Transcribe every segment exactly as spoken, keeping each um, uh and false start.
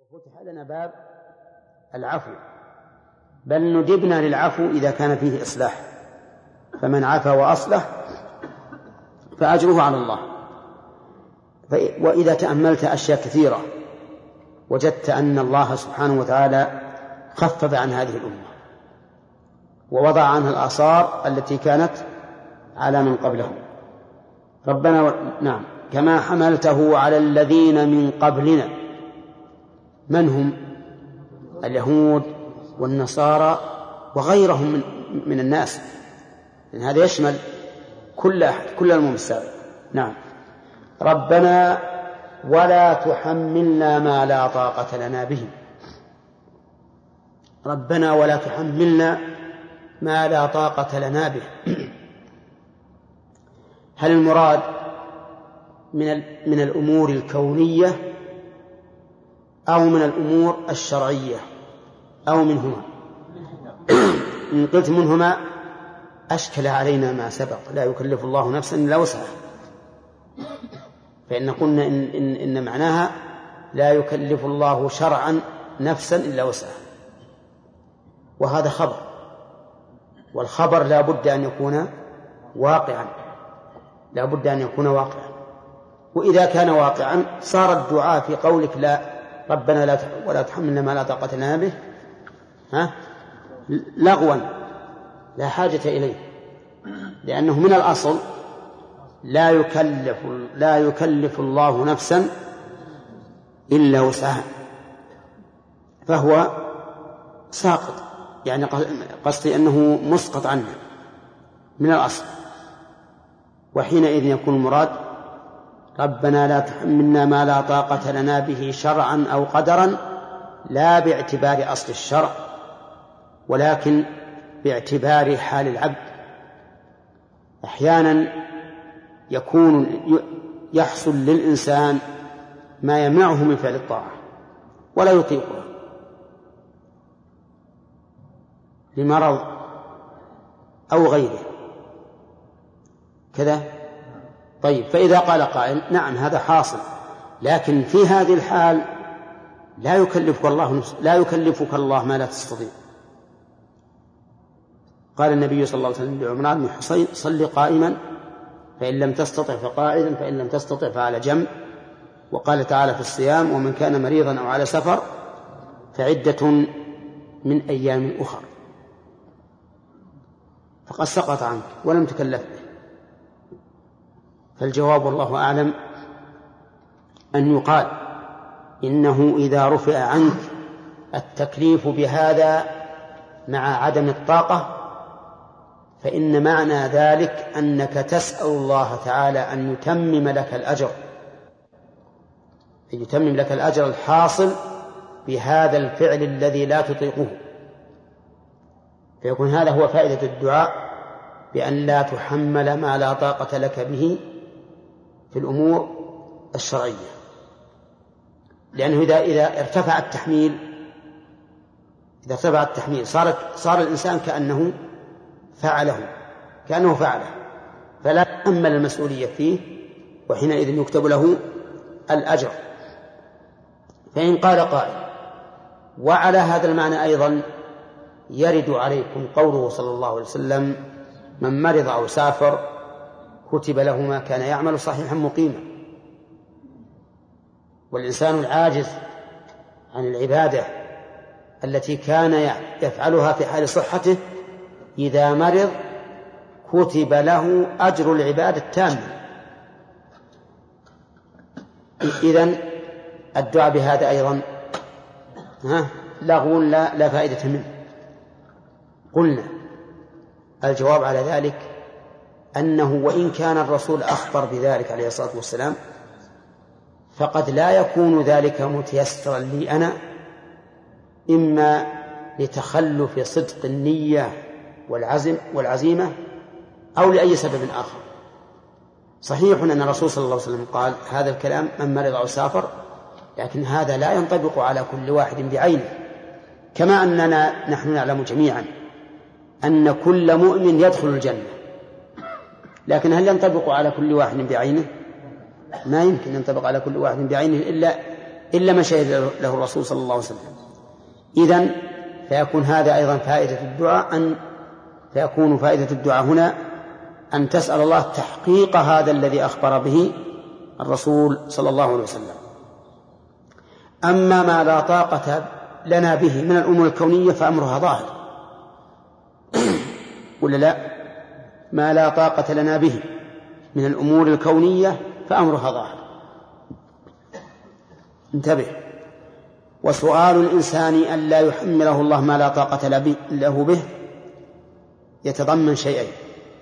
فتح لنا باب العفو، بل ندبنا للعفو إذا كان فيه إصلاح، فمن عفا وأصلح فأجره على الله. وإذا تأملت أشياء كثيرة وجدت أن الله سبحانه وتعالى خفف عن هذه الأمة ووضع عنها الآثار التي كانت على من قبلهم. ربنا و... نعم كما حملته على الذين من قبلنا. من هم؟ اليهود والنصارى وغيرهم من, من الناس، لأن هذا يشمل كل أحد، كل الأمم السابقة. نعم. ربنا ولا تحملنا ما لا طاقة لنا به. ربنا ولا تحملنا ما لا طاقة لنا به. هل المراد من من الأمور الكونية أو من الأمور الشرعية أو منهما؟ إن قلت منهما أشكل علينا ما سبق، لا يكلف الله نفسا إلا وسعها، فإن قلنا إن, إن, إن معناها لا يكلف الله شرعا نفسا إلا وسعها، وهذا خبر، والخبر لا بد أن يكون واقعا، لا بد أن يكون واقعا. وإذا كان واقعا صار الدعاء في قولك لا ربنا لا ولا تحملنا ما لا طاقة لنا به ها لغوا لا حاجة إليه، لأنه من الأصل لا يكلف لا يكلف الله نفسا إلا وسعها، فهو ساقط، يعني قصدي أنه مسقط عنه من الأصل. وحينئذ يكون المراد ربنا لا تحملنا ما لا طاقة لنا به شرعا أو قدرا، لا باعتبار أصل الشرع ولكن باعتبار حال العبد. أحيانا يكون يحصل للإنسان ما يمنعه من فعل الطاعة ولا يطيقها لمرض أو غيره كذا. طيب، فإذا قال قائل نعم هذا حاصل، لكن في هذه الحال لا يكلفك الله لا يكلفك الله ما لا تستطيع. قال النبي صلى الله عليه وسلم لعمران بن حصين صل قائما فإن لم تستطع فقاعدا فإن لم تستطع فعلى جنب. وقال تعالى في الصيام ومن كان مريضا أو على سفر فعدة من أيام أخر، فقد سقط عنك ولم تكلف به. فالجواب والله أعلم أن يقال إنه إذا رفع عنك التكليف بهذا مع عدم الطاقة فإن معنى ذلك أنك تسأل الله تعالى أن يتمم لك الأجر، أن يتمم لك الأجر الحاصل بهذا الفعل الذي لا تطيقه. فيكون هذا هو فائدة الدعاء بأن لا تحمل ما لا طاقة لك به في الأمور الشرعية، لأنه إذا إذا ارتفع التحميل إذا ارتفع التحميل صارت صار الإنسان كأنه فعله كأنه فعله فلا تحمل المسؤولية فيه، وحينئذ يكتب له الأجر. فإن قال قائل وعلى هذا المعنى أيضا يرد عليكم قوله صلى الله عليه وسلم من مرض أو سافر كتب له ما كان يعمل صحيحا مقيما. والإنسان العاجز عن العبادة التي كان يفعلها في حال صحته إذا مرض كتب له أجر العبادة التامة. إذن الدعاء بهذا أيضا ها لغو لا, لا فائدة منه. قلنا الجواب على ذلك أنه وإن كان الرسول أخبر بذلك عليه الصلاة والسلام فقد لا يكون ذلك متيسرا لي أنا، إما لتخلف صدق النية والعزم والعزيمة أو لأي سبب آخر. صحيح أن الرسول صلى الله عليه وسلم قال هذا الكلام من مرض أو سافر، لكن هذا لا ينطبق على كل واحد بعينه، كما أننا نحن نعلم جميعا أن كل مؤمن يدخل الجنة، لكن هل ينطبق على كل واحد بعينه؟ ما يمكن ينطبق على كل واحد بعينه إلا إلا ما شهد له الرسول صلى الله عليه وسلم. إذن فيكون هذا أيضا فائدة الدعاء، أن فيكون فائدة الدعاء هنا أن تسأل الله تحقيق هذا الذي أخبر به الرسول صلى الله عليه وسلم. أما ما لا طاقة لنا به من الأمور الكونية فأمرها ظاهر ولا لا؟ ما لا طاقة لنا به من الأمور الكونية فأمرها ظاهر. انتبه. وسؤال الإنسان أن لا يحمله الله ما لا طاقة له به يتضمن شيئين: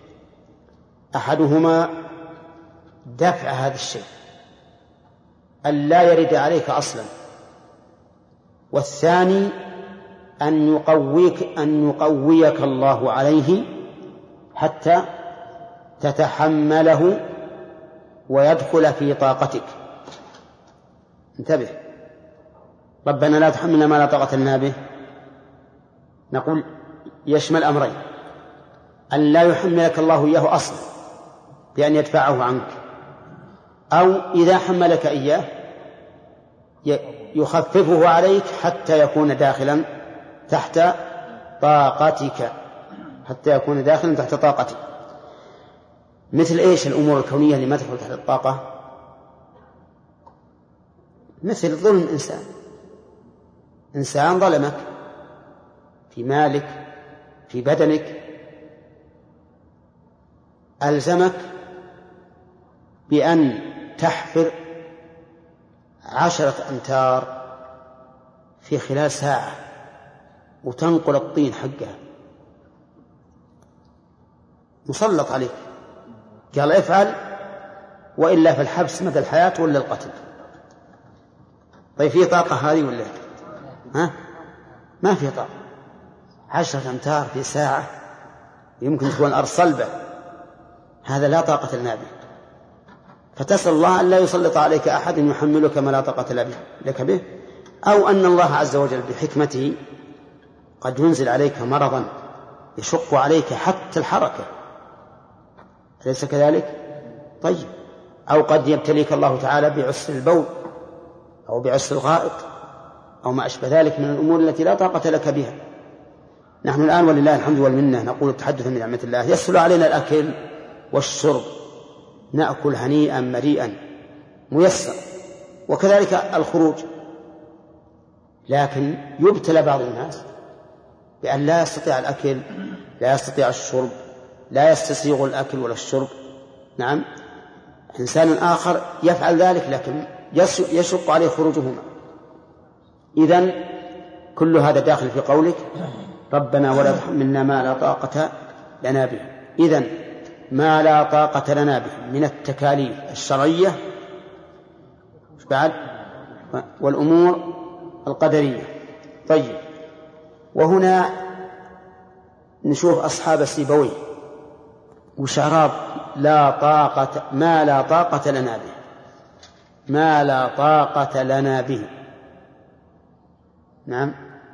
أحدهما دفع هذا الشيء أن لا يرد عليك أصلا، والثاني أن يقويك أن يقويك الله عليه حتى تتحمله ويدخل في طاقتك. انتبه. ربنا لا تحملنا ما لا طاقة لنا به، نقول يشمل أمرين: أن لا يحملك الله إياه أصلا بأن يدفعه عنك، أو إذا حملك إياه يخففه عليك حتى يكون داخلا تحت طاقتك، حتى يكون داخلا تحت طاقتك. مثل إيش الأمور الكونية اللي ما تدخل تحت الطاقة؟ مثل ظلم إنسان إنسان ظلمك في مالك في بدنك، ألزمك بأن تحفر عشرة أمتار في خلال ساعة وتنقل الطين حقها، مسلط عليك، قال افعل وإلا في الحبس مدى الحياة ولا القتل. طيب في طاقة هذه ولا ها؟ ما في طاقة. عشرة أمتار في ساعة يمكن تكون الأرض صلبة، هذا لا طاقة لنا به. فتسأل الله أن لا يسلط عليك أحد يحملك ما لا طاقة لك به، أو أن الله عز وجل بحكمته قد ينزل عليك مرضا يشق عليك حتى الحركة، أليس كذلك؟ طيب. أو قد يبتليك الله تعالى بعسر البول أو بعسر الغائط أو ما أشبه ذلك من الأمور التي لا طاقة لك بها. نحن الآن ولله الحمد والمنة نقول تحدثا من نعمة الله، يسهل علينا الأكل والشرب، نأكل هنيئا مريئا ميسر، وكذلك الخروج. لكن يبتلى بعض الناس بأن لا يستطيع الأكل، لا يستطيع الشرب، لا يستسيغ الأكل ولا الشرب. نعم، إنسان آخر يفعل ذلك لكن يشق عليه خروجهما. إذن كل هذا داخل في قولك ربنا ولا تحملنا ما لا طاقة لنا به. إذن ما لا طاقة لنا به من التكاليف الشرعية بعد والأمور القدرية. طيب، وهنا نشوف أصحاب السيبويه وشعراب لا طاقة ما لا طاقة لنا به، ما لا طاقة لنا به. نعم،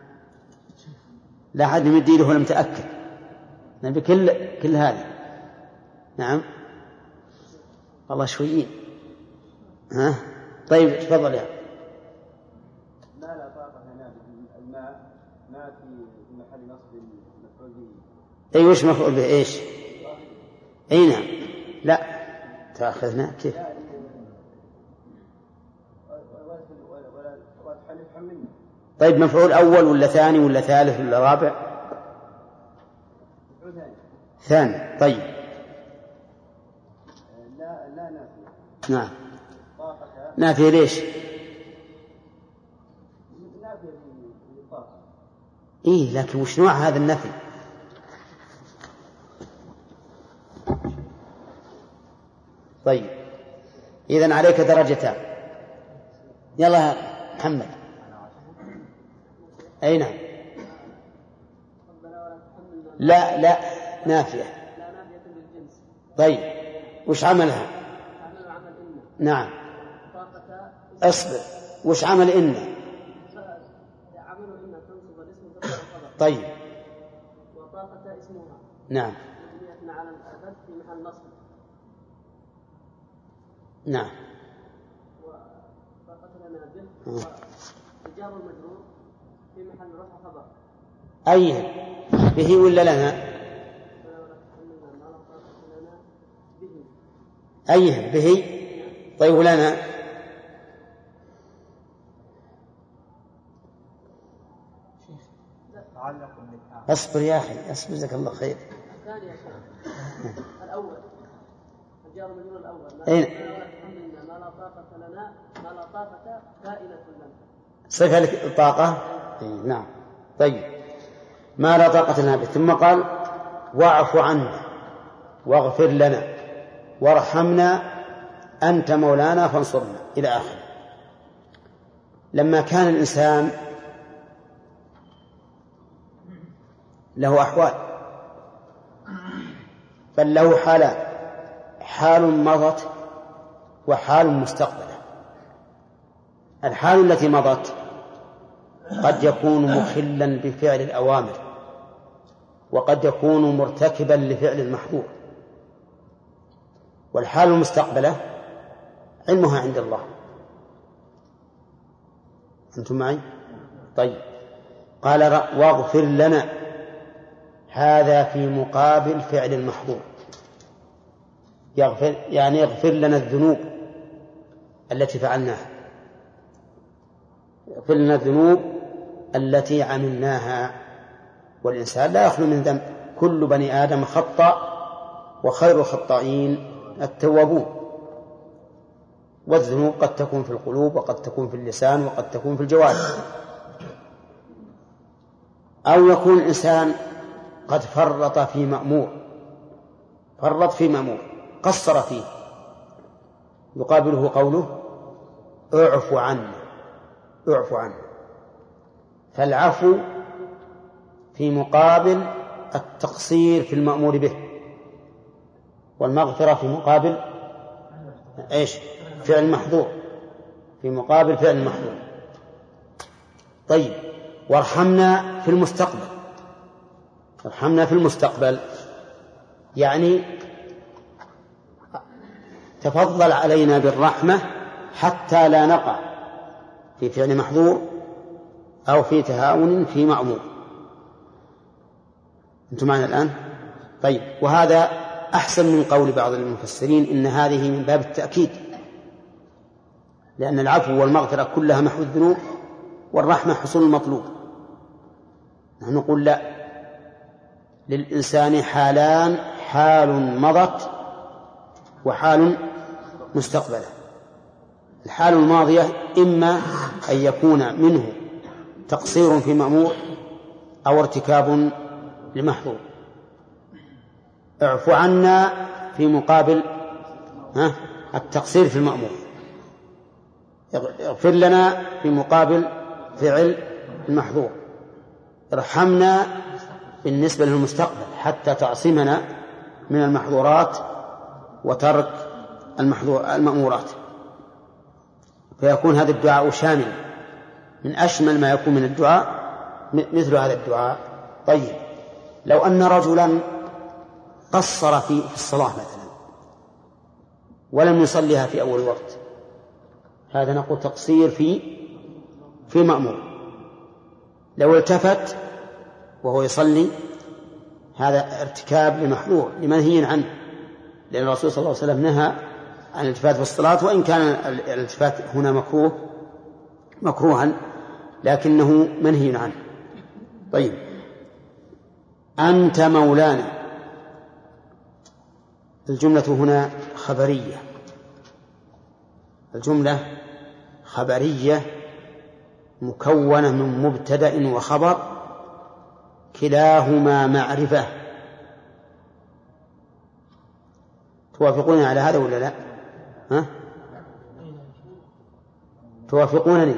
لا أحد يمد يده ولا متأكد بكل كل هذا. نعم والله شويين. ها طيب تفضل يا. ما لا طاقة لنا به الماء ما في محل نصب مفعول به. أي وش مفعول به إيش؟ أي نعم. لا تأخذنا كيف؟ طيب مفعول أول ولا ثاني ولا ثالث ولا رابع؟ ثاني. طيب لا لا نافية. نعم نافية. ليش؟ نافية للطاقة. إيه لكن وش نوع هذا النفي؟ طيب إذن عليك درجتان. يلا يا محمد. أي نعم. لا لا نافية. طيب وش عملها؟ نعم اصبر. وش عمل إن؟ طيب وطاقة اسمها. نعم على الأبد في محل نصب. نعم. وطاقة لنا به الجار المجرور في محل رفع خبر. أي به ولا لنا؟ أي به. طيب لنا أصبر يا أخي أصبر جزاك الله خير. الثاني يا شيخ الأول الجار المجرور الأول أين؟ ما لا طاقة لنا ما لا طاقة كائنة لنا. صفة الطاقة. نعم. طيب ما لا طاقة لنا به. ثم قال واعف عنا واغفر لنا وارحمنا أنت مولانا فانصرنا إلى آخر. لما كان الإنسان له أحوال بل له حالان، حال مضت وحال مستقبلة. الحال التي مضت قد يكون مخلا بفعل الأوامر وقد يكون مرتكبا لفعل المحظور، والحال المستقبلة علمها عند الله. أنتم معي؟ طيب قال واغفر لنا، هذا في مقابل فعل المحظور. يغفر يعني يغفر لنا الذنوب التي فعلناها، يغفر لنا الذنوب التي عملناها، والإنسان لا يخلو من ذنب، كل بني آدم خطأ وخير الخطائين التوابون. والذنوب قد تكون في القلوب وقد تكون في اللسان وقد تكون في الجوارح. أو يكون الإنسان قد فرط في مأمور، فرط في مأمور قصر فيه، يقابله قوله اعف عنه اعف عنه. فالعفو في مقابل التقصير في المأمور به، والمغفرة في مقابل ايش؟ فعل محظور، في مقابل فعل محظور. طيب وارحمنا في المستقبل. ارحمنا في المستقبل يعني تفضل علينا بالرحمة حتى لا نقع في فعل محظور أو في تهاون في مأمور. أنتم معنا الآن؟ طيب وهذا أحسن من قول بعض المفسرين إن هذه من باب التأكيد، لأن العفو والمغفرة كلها محو الذنوب والرحمة حصول المطلوب. نحن نقول لا، للإنسان حالان، حال مضت وحال مستقبلة. الحال الماضية إما أن يكون منه تقصير في مأمور أو ارتكاب لمحظور. اعف عنا في مقابل ها التقصير في المأمور، اغفر لنا في مقابل فعل المحظور، ارحمنا بالنسبة للمستقبل حتى تعصمنا من المحظورات وترك المحظور المأمورات. فيكون هذا الدعاء شامل من أشمل ما يكون من الدعاء مثل هذا الدعاء. طيب لو أن رجلا قصر في الصلاة مثلا ولم يصليها في أول وقت، هذا نقول تقصير في في مأمور. لو التفت وهو يصلي هذا ارتكاب لمحظور لمنهي عنه، لأن الرسول صلى الله عليه وسلم نهى عن الالتفات في الصلاة، وإن كان الالتفات هنا مكروه مكروها لكنه منهي عنه. طيب أنت مولانا، الجملة هنا خبرية، الجملة خبرية مكونة من مبتدأ وخبر كلاهما معرفة. توافقون على هذا ولا لا؟ ها؟ توافقونني؟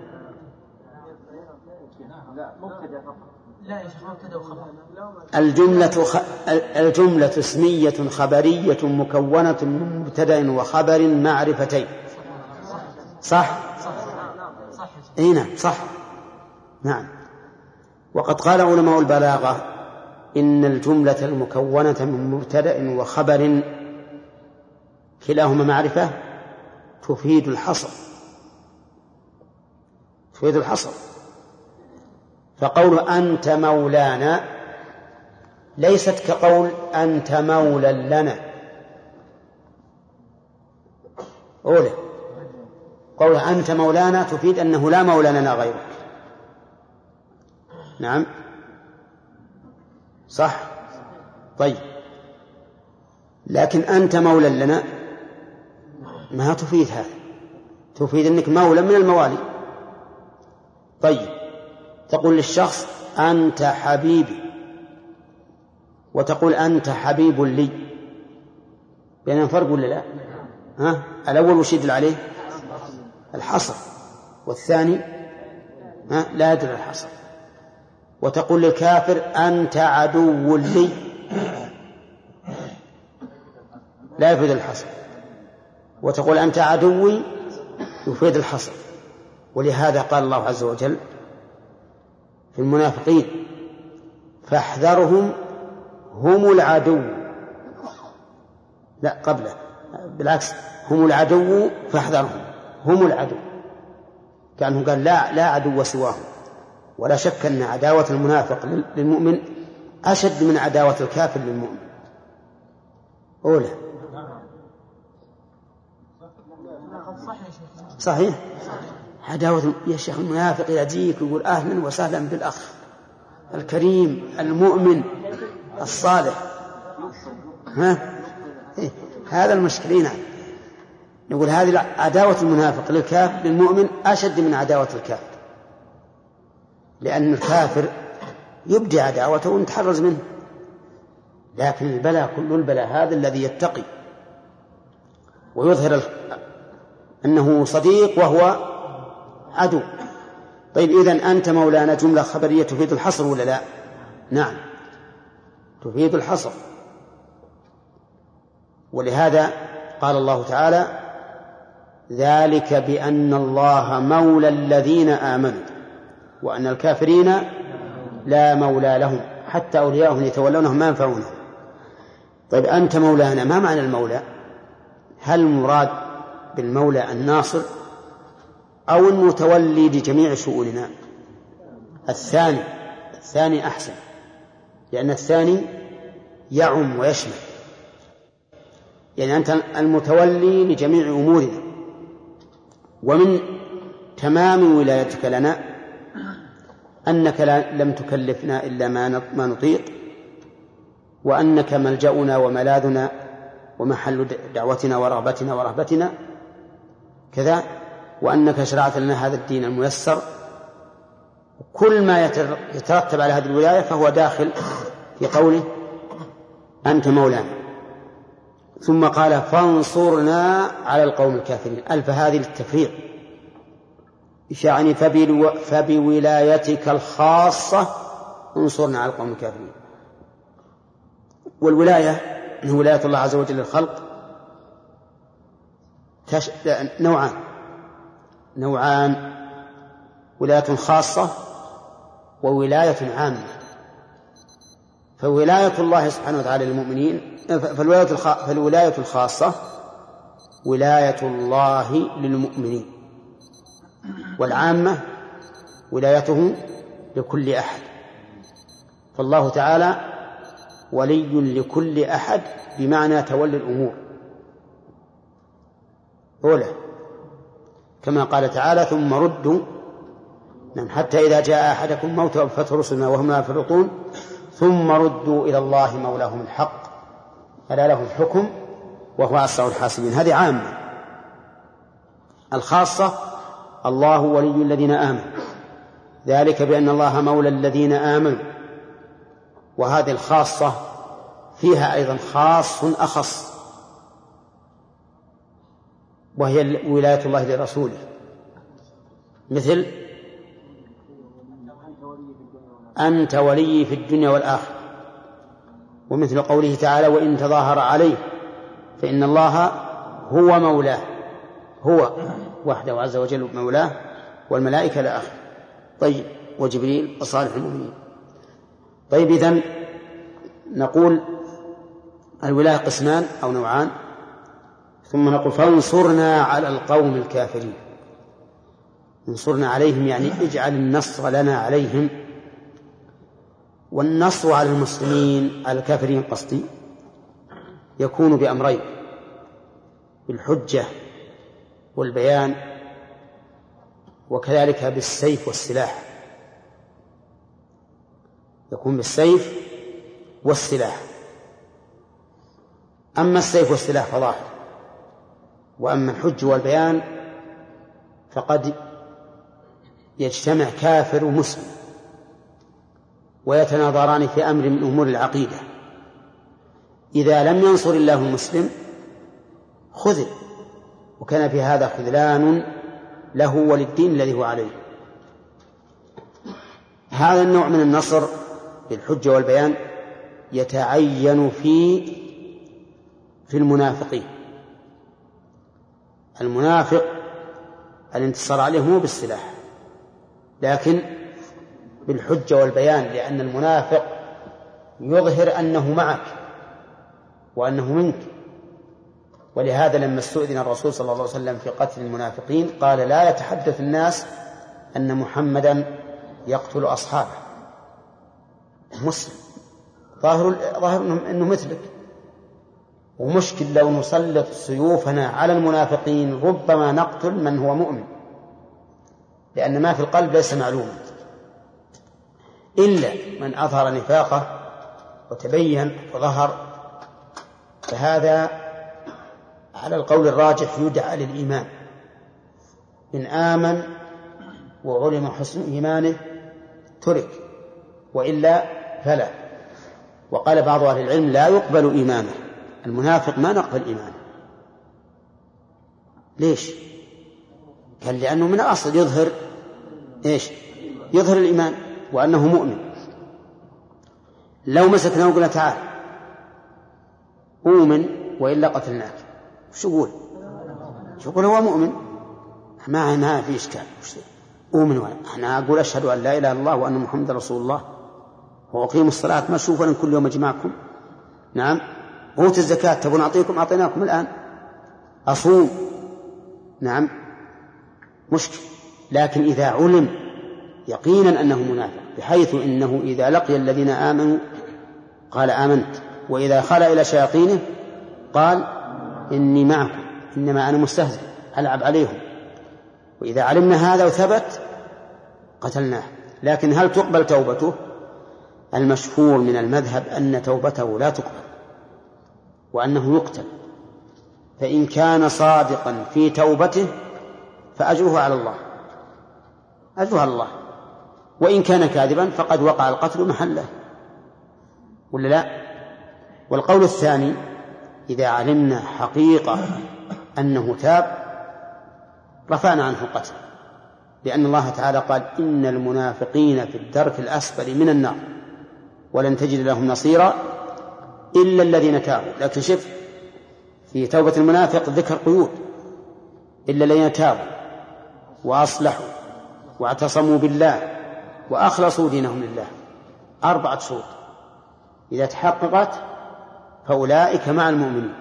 الجملة خ... الجملة اسمية خبرية مكونة من مبتدأ وخبر معرفتين. صح؟ اي نعم صح. نعم. وقد قال علماء البلاغة إن الجملة المكونة من مبتدأ وخبر كلاهما معرفة تفيد الحصر، تفيد الحصر. فقول أنت مولانا ليست كقول أنت مولا لنا. أولى قول أنت مولانا تفيد أنه لا مولى لنا غيرك. نعم صح. طيب لكن أنت مولا لنا ما تفيد هذا، تفيد أنك مولى من الموالي. طيب تقول للشخص أنت حبيبي وتقول أنت حبيب لي، بينهم فرق ولا لا؟ ها؟ الأول وش يدل عليه؟ الحصر، والثاني ها؟ لا يدل على الحصر. وتقول للكافر أنت عدو لي، لا يفيد الحصر. وتقول أنت عدوي يفيد الحصر. ولهذا قال الله عز وجل في المنافقين فاحذرهم هم العدو، لا قبله بالعكس هم العدو فاحذرهم، هم العدو، كأنه قال لا لا عدو سواهم. ولا شك أن عداوة المنافق للمؤمن أشد من عداوة الكافر للمؤمن. أولى صحيح. عداوة يا شيخ المنافق يجيك ويقول أهلا وسهلا بالأخ الكريم المؤمن الصالح، ها؟ هذا المشكلين. نقول هذه عداوة المنافق للكافر للمؤمن أشد من عداوة الكافر، لأن الكافر يبدي عداوته ونتحرز منه، لكن البلاء كل البلاء هذا الذي يتقي ويظهر أنه صديق وهو عدو. طيب إذن أنت مولانا جملة خبرية تفيد الحصر ولا لا؟ نعم تفيد الحصر. ولهذا قال الله تعالى ذلك بأن الله مولى الذين آمنوا وأن الكافرين لا مولى لهم حتى أولياءهم يتولونهم ما ينفعونهم. طيب أنت مولانا، ما معنى المولى؟ هل المراد بالمولى الناصر أو المتولي لجميع شؤوننا؟ الثاني الثاني أحسن، لأن الثاني يعم ويشمل، يعني أنت المتولي لجميع أمورنا. ومن تمام ولايتك لنا أنك لم تكلفنا إلا ما نطيق، وأنك ملجأنا وملاذنا ومحل دعوتنا ورغبتنا ورهبتنا كذا، وأنك شرعت لنا هذا الدين الميسر. كل ما يترتب على هذه الولاية فهو داخل في قوله أنت مولانا. ثم قال فانصرنا على القوم الكافرين. ألف هذه للتفريق، يعني فبولايتك الخاصة انصرنا على القوم الكافرين. والولاية من ولاية الله عز وجل للخلق تش... نوعان نوعان ولاية خاصة وولاية عامة. فولاية الله سبحانه وتعالى للمؤمنين فالولاية, الخ... فالولاية الخاصة ولاية الله للمؤمنين، والعامة ولايته لكل أحد. فالله تعالى ولي لكل أحد بمعنى تولي الأمور أولى، كما قال تعالى ثم ردوا نعم حتى إذا جاء أحدكم موت وفتح رسلنا وهم لا يفرطون ثم ردوا إلى الله مولاهم الحق ألا له الحكم وهو أسرع الحاسبين. هذه عامة. الخاصة الله ولي الذين آمنوا، ذلك بأن الله مولى الذين آمنوا. وهذه الخاصة فيها أيضا خاص أخص، وهي ولاية الله لرسوله، مثل أنت ولي في الدنيا والآخرة، ومثل قوله تعالى وإن تظاهر عليه فإن الله هو مولاه، هو وحده عز وجل مولاه، والملائكة لا آخر. طيب وجبريل وصالح المؤمنين. طيب إذن نقول الولاية قسمان أو نوعان، ثم نقول فانصرنا على القوم الكافرين. انصرنا عليهم يعني اجعل النصر لنا عليهم. والنصر على المسلمين على الكافرين قصدي يكون بأمرين: بالحجة والبيان، وكذلك بالسيف والسلاح. يكون بالسيف والسلاح. أما السيف والسلاح فظاهر، وأما الحج والبيان فقد يجتمع كافر ومسلم ويتناظران في أمر من أمور العقيدة، إذا لم ينصر الله المسلم خذل، وكان في هذا خذلان له وللدين الذي هو عليه. هذا النوع من النصر بالحجة والبيان يتعين في في المنافقين. المنافق الانتصار عليه مو بالسلاح لكن بالحجة والبيان، لأن المنافق يظهر أنه معك وأنه منك. ولهذا لما استؤذن الرسول صلى الله عليه وسلم في قتل المنافقين قال: لا يتحدث الناس أن محمدا يقتل أصحابه. مسلم ظاهر, ظاهر أنه مثلك، ومشكل لو نسلط سيوفنا على المنافقين ربما نقتل من هو مؤمن، لأن ما في القلب ليس معلوما، إلا من أظهر نفاقه وتبين وظهر، فهذا على القول الراجح يدعى للإيمان. إن آمن وعلم حسن إيمانه ترك، وإلا فلا. وقال بعض أهل العلم: لا يقبل إيمانه، المنافق ما نقبل إيمانه. ليش؟ قال: لأنه من الأصل يظهر إيش؟ يظهر الإيمان وأنه مؤمن. لو مسكنا وقلنا: تعال أؤمن وإلا قتلناك، شو يقول؟ شو يقول؟ هو مؤمن، ما ما في إشكال. أؤمن وأنا أنا أقول أشهد أن لا إله إلا الله وأن محمد رسول الله وأقيم الصلاة، ما أشوف أن كل يوم أجمعكم، نعم، أوت الزكاة، تبون أعطيكم أعطيناكم الآن، أصوم، نعم، مشكل. لكن إذا علم يقينا أنه منافق، بحيث إنه إذا لقي الذين آمنوا قال آمنت، وإذا خلى إلى شياطينه قال إني معكم إنما أنا مستهزئ ألعب عليهم، وإذا علمنا هذا وثبت قتلناه. لكن هل تقبل توبته؟ المشهور من المذهب أن توبته لا تقبل وأنه يقتل، فإن كان صادقا في توبته فأجره على الله، أجره على الله، وإن كان كاذبا فقد وقع القتل محله، ولا لا؟ والقول الثاني: إذا علمنا حقيقة أنه تاب رفعنا عنه القتل، لأن الله تعالى قال: إن المنافقين في الدرك الأسفل من النار ولن تجد لهم نصيرا إلا الذين تابوا. لكن شف في توبة المنافق ذكر قيود: إلا الذين تابوا وأصلحوا واعتصموا بالله وأخلصوا دينهم لله، أربعة شروط إذا تحققت فأولئك مع المؤمنين.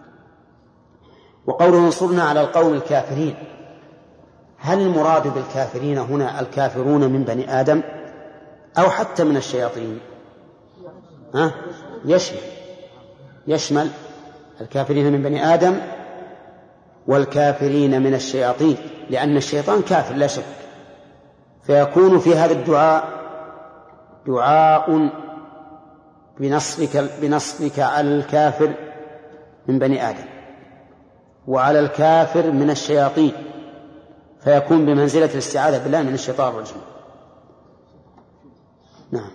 وقوله انصرنا على القوم الكافرين، هل المراد بالكافرين هنا الكافرون من بني آدم أو حتى من الشياطين؟ ها؟ يشمل يشمل الكافرين من بني آدم والكافرين من الشياطين، لأن الشيطان كافر لا شك، فيكون في هذا الدعاء دعاء بنصرك, بنصرك على الكافر من بني آدم وعلى الكافر من الشياطين، فيكون بمنزلة الاستعاذة بالله من الشيطان الرجيم. نعم.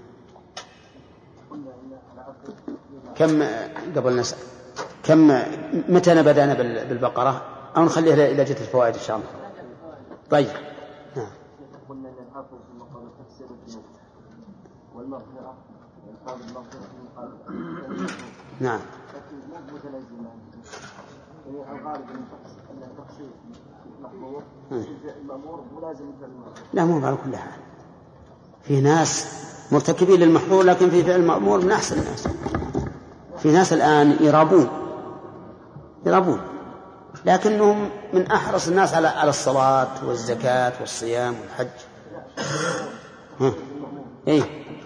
كم قبل نسأل كم متى بدأنا بالبقرة أو نخليها إلى جهة الفوائد إن شاء الله؟ طيب. نعم. قلنا أن الحافظ في مقام التفسير الجنوب والمغفرة والقابل المغفرة في مقام. نعم. لكن مو متلازمان، يعني الغالب أن التفسير محظور المأمور ملازم للمأمور. لا، مو على كل حال، في ناس مرتكبين للمحظور لكن في فعل المأمور من أحسن الناس. في ناس الآن يرابون يرابون لكنهم من أحرص الناس على على الصلاة والزكاة والصيام والحج. ها. إيه؟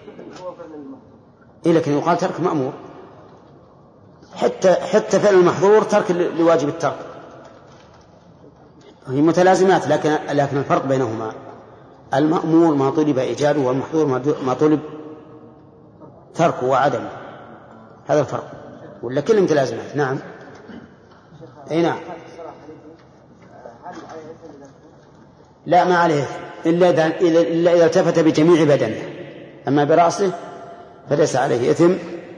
إيه لكن يقال ترك مأمور، حتى حتى فعل المحظور ترك لواجب الترك، هي متلازمات، لكن لكن الفرق بينهما المأمور ما طلب إيجاده والمحظور ما طلب تركه وعدمه، هذا الفرق، ولا كلهم متلازمات. نعم. أي نعم. لا ما عليه إلا إذا إلا إذا التفت بجميع بدنه، أما برأسه فليس عليه إثم،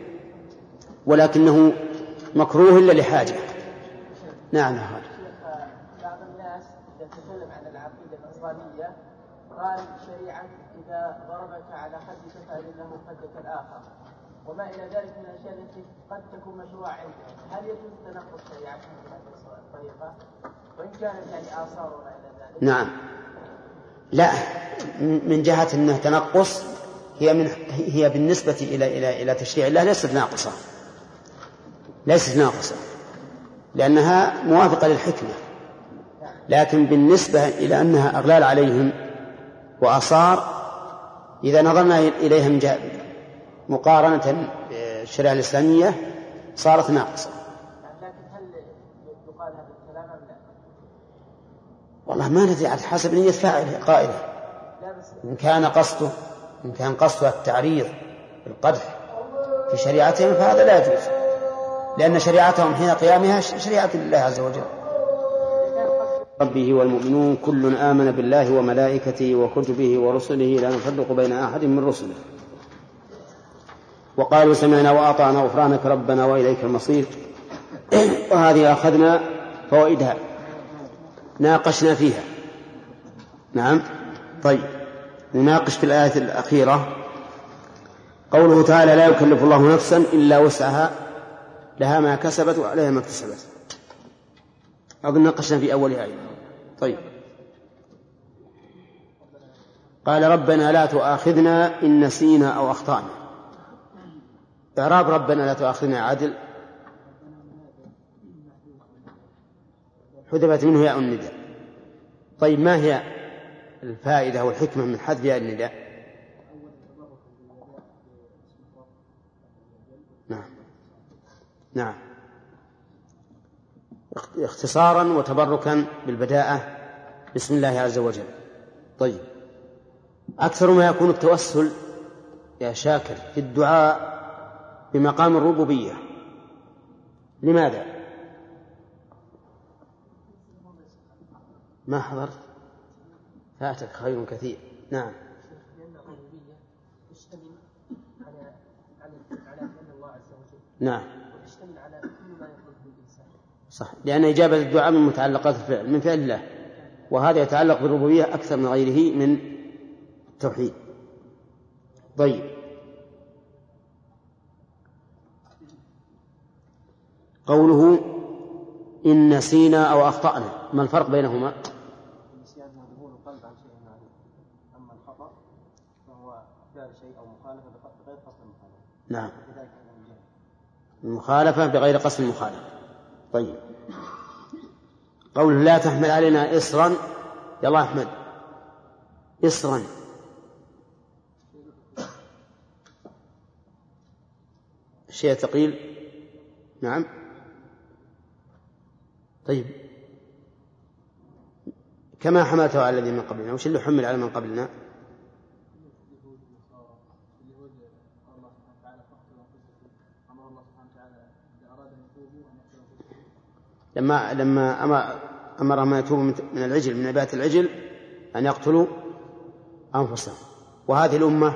ولكنه مكروه إلا لحاجة. نعم. بعض الناس إذا تكلم عن العقيدة النصرانية قال شريعة إذا ضربك على خدك فإنه خدك الآخر، وما إلى ذلك من الأشياء التي قد تكون مشروعة عنده. هل يجوز تنقص شريعة بهذه الطريقة وإن كانت يعني آثار وما إلى ذلك؟ نعم. لا، من جهة أنه تنقص هي من هي بالنسبة إلى إلى إلى تشريع الله ليست ناقصة، ليست ناقصة لأنها موافقة للحكمة، لكن بالنسبة إلى أنها أغلال عليهم وآثار إذا نظرنا إليها من جهة مقارنة بالشريعة الإسلامية صارت ناقصة. لكن هل يقال هذا الكلام أم لا؟ والله ما ندري، على حسب نية فاعله قائله. إن كان قصده إن كان قصده التعريض بالقدح في شريعتهم فهذا لا يجوز، لأن شريعتهم حين قيامها شريعة الله عز وجل. ربه والمؤمنون كل آمن بالله وملائكته وكتبه ورسله لا نفرق بين أحد من رسله وقالوا سمعنا وأطعنا غفرانك ربنا وإليك المصير. وهذه أخذنا فوائدها ناقشنا فيها. نعم. طيب نناقش في الآية الأخيرة قوله تعالى لا يكلف الله نفسا إلا وسعها لها ما كسبت وعليها ما اكتسبت. أظن ناقشنا في أولها أيضا. طيب قال ربنا لا تؤاخذنا إن نسينا أو أخطأنا. إعراب ربنا لا تؤاخذنا عدل حذفت منه ياء النداء. طيب ما هي الفائدة والحكمة من حذف ياء النداء؟ نعم نعم اختصارا وتبركا بالبداءة بسم الله عز وجل. طيب أكثر ما يكون التوسل يا شاكر في الدعاء بمقام الربوبية. لماذا؟ ما حضرت؟ فاتك خير كثير. نعم. لأن الربوبية تشتمل على على فعل الله عز وجل. نعم. وتشتمل على كل ما يطلبه الإنسان. صح، لأن إجابة الدعاء من متعلقات الفعل من فعل الله، وهذا يتعلق بالربوبية أكثر من غيره من التوحيد. طيب قوله إن نسينا أو أخطأنا ما الفرق بينهما؟ النسيان هو ذهول القلب عن شيء معلوم، أما الخطأ فهو فعل شيء أو مخالفة بغير قصد المخالفة. نعم المخالفة بغير قصد المخالفة. طيب قوله لا تحمل علينا إصرا. يلا أحمد إصرا شيء ثقيل. نعم. طيب كما حملته على الذين من قبلنا، وش اللي حمل على من قبلنا؟ لما لما أمر أمر ما يتوب من العجل من عبادة العجل أن يقتلوا أنفسهم، وهذه الأمة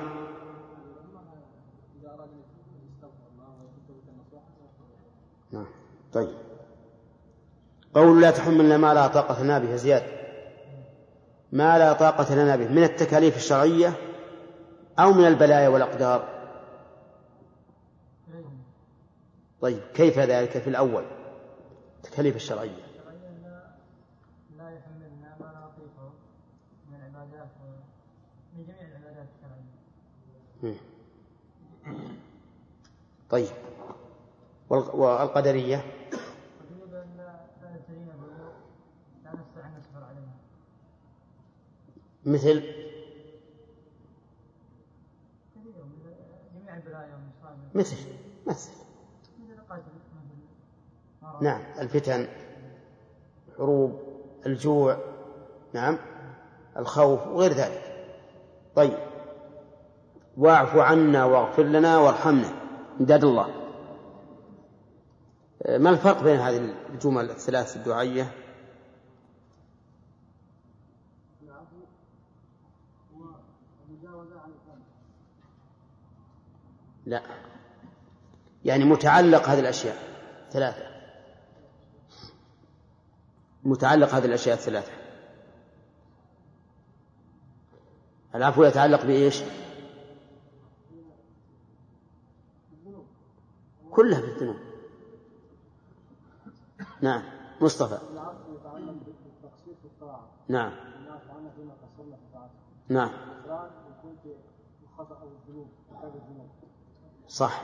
نعم. طيب قول لا تحملنا ما لا طاقة لنا به زياد، ما لا طاقة لنا به من التكاليف الشرعية أو من البلايا والأقدار. طيب كيف ذلك في الأول التكاليف الشرعية؟ لا يحملنا ما لا نطيقه من العبادات من جميع العبادات الشرعية. طيب والقدرية لا تستهين مثل مثل مثل نعم الفتن، الحروب، الجوع، نعم الخوف وغير ذلك. طيب واعف عنا واغفر لنا وارحمنا امداد الله. ما الفرق بين هذه الجمل الثلاث الدعائية؟ لا، يعني متعلق هذه الأشياء ثلاثة، متعلق هذه الأشياء الثلاثة. العفو يتعلق بإيش؟ كلها بالذنوب. نعم مصطفى. نعم نعم صح.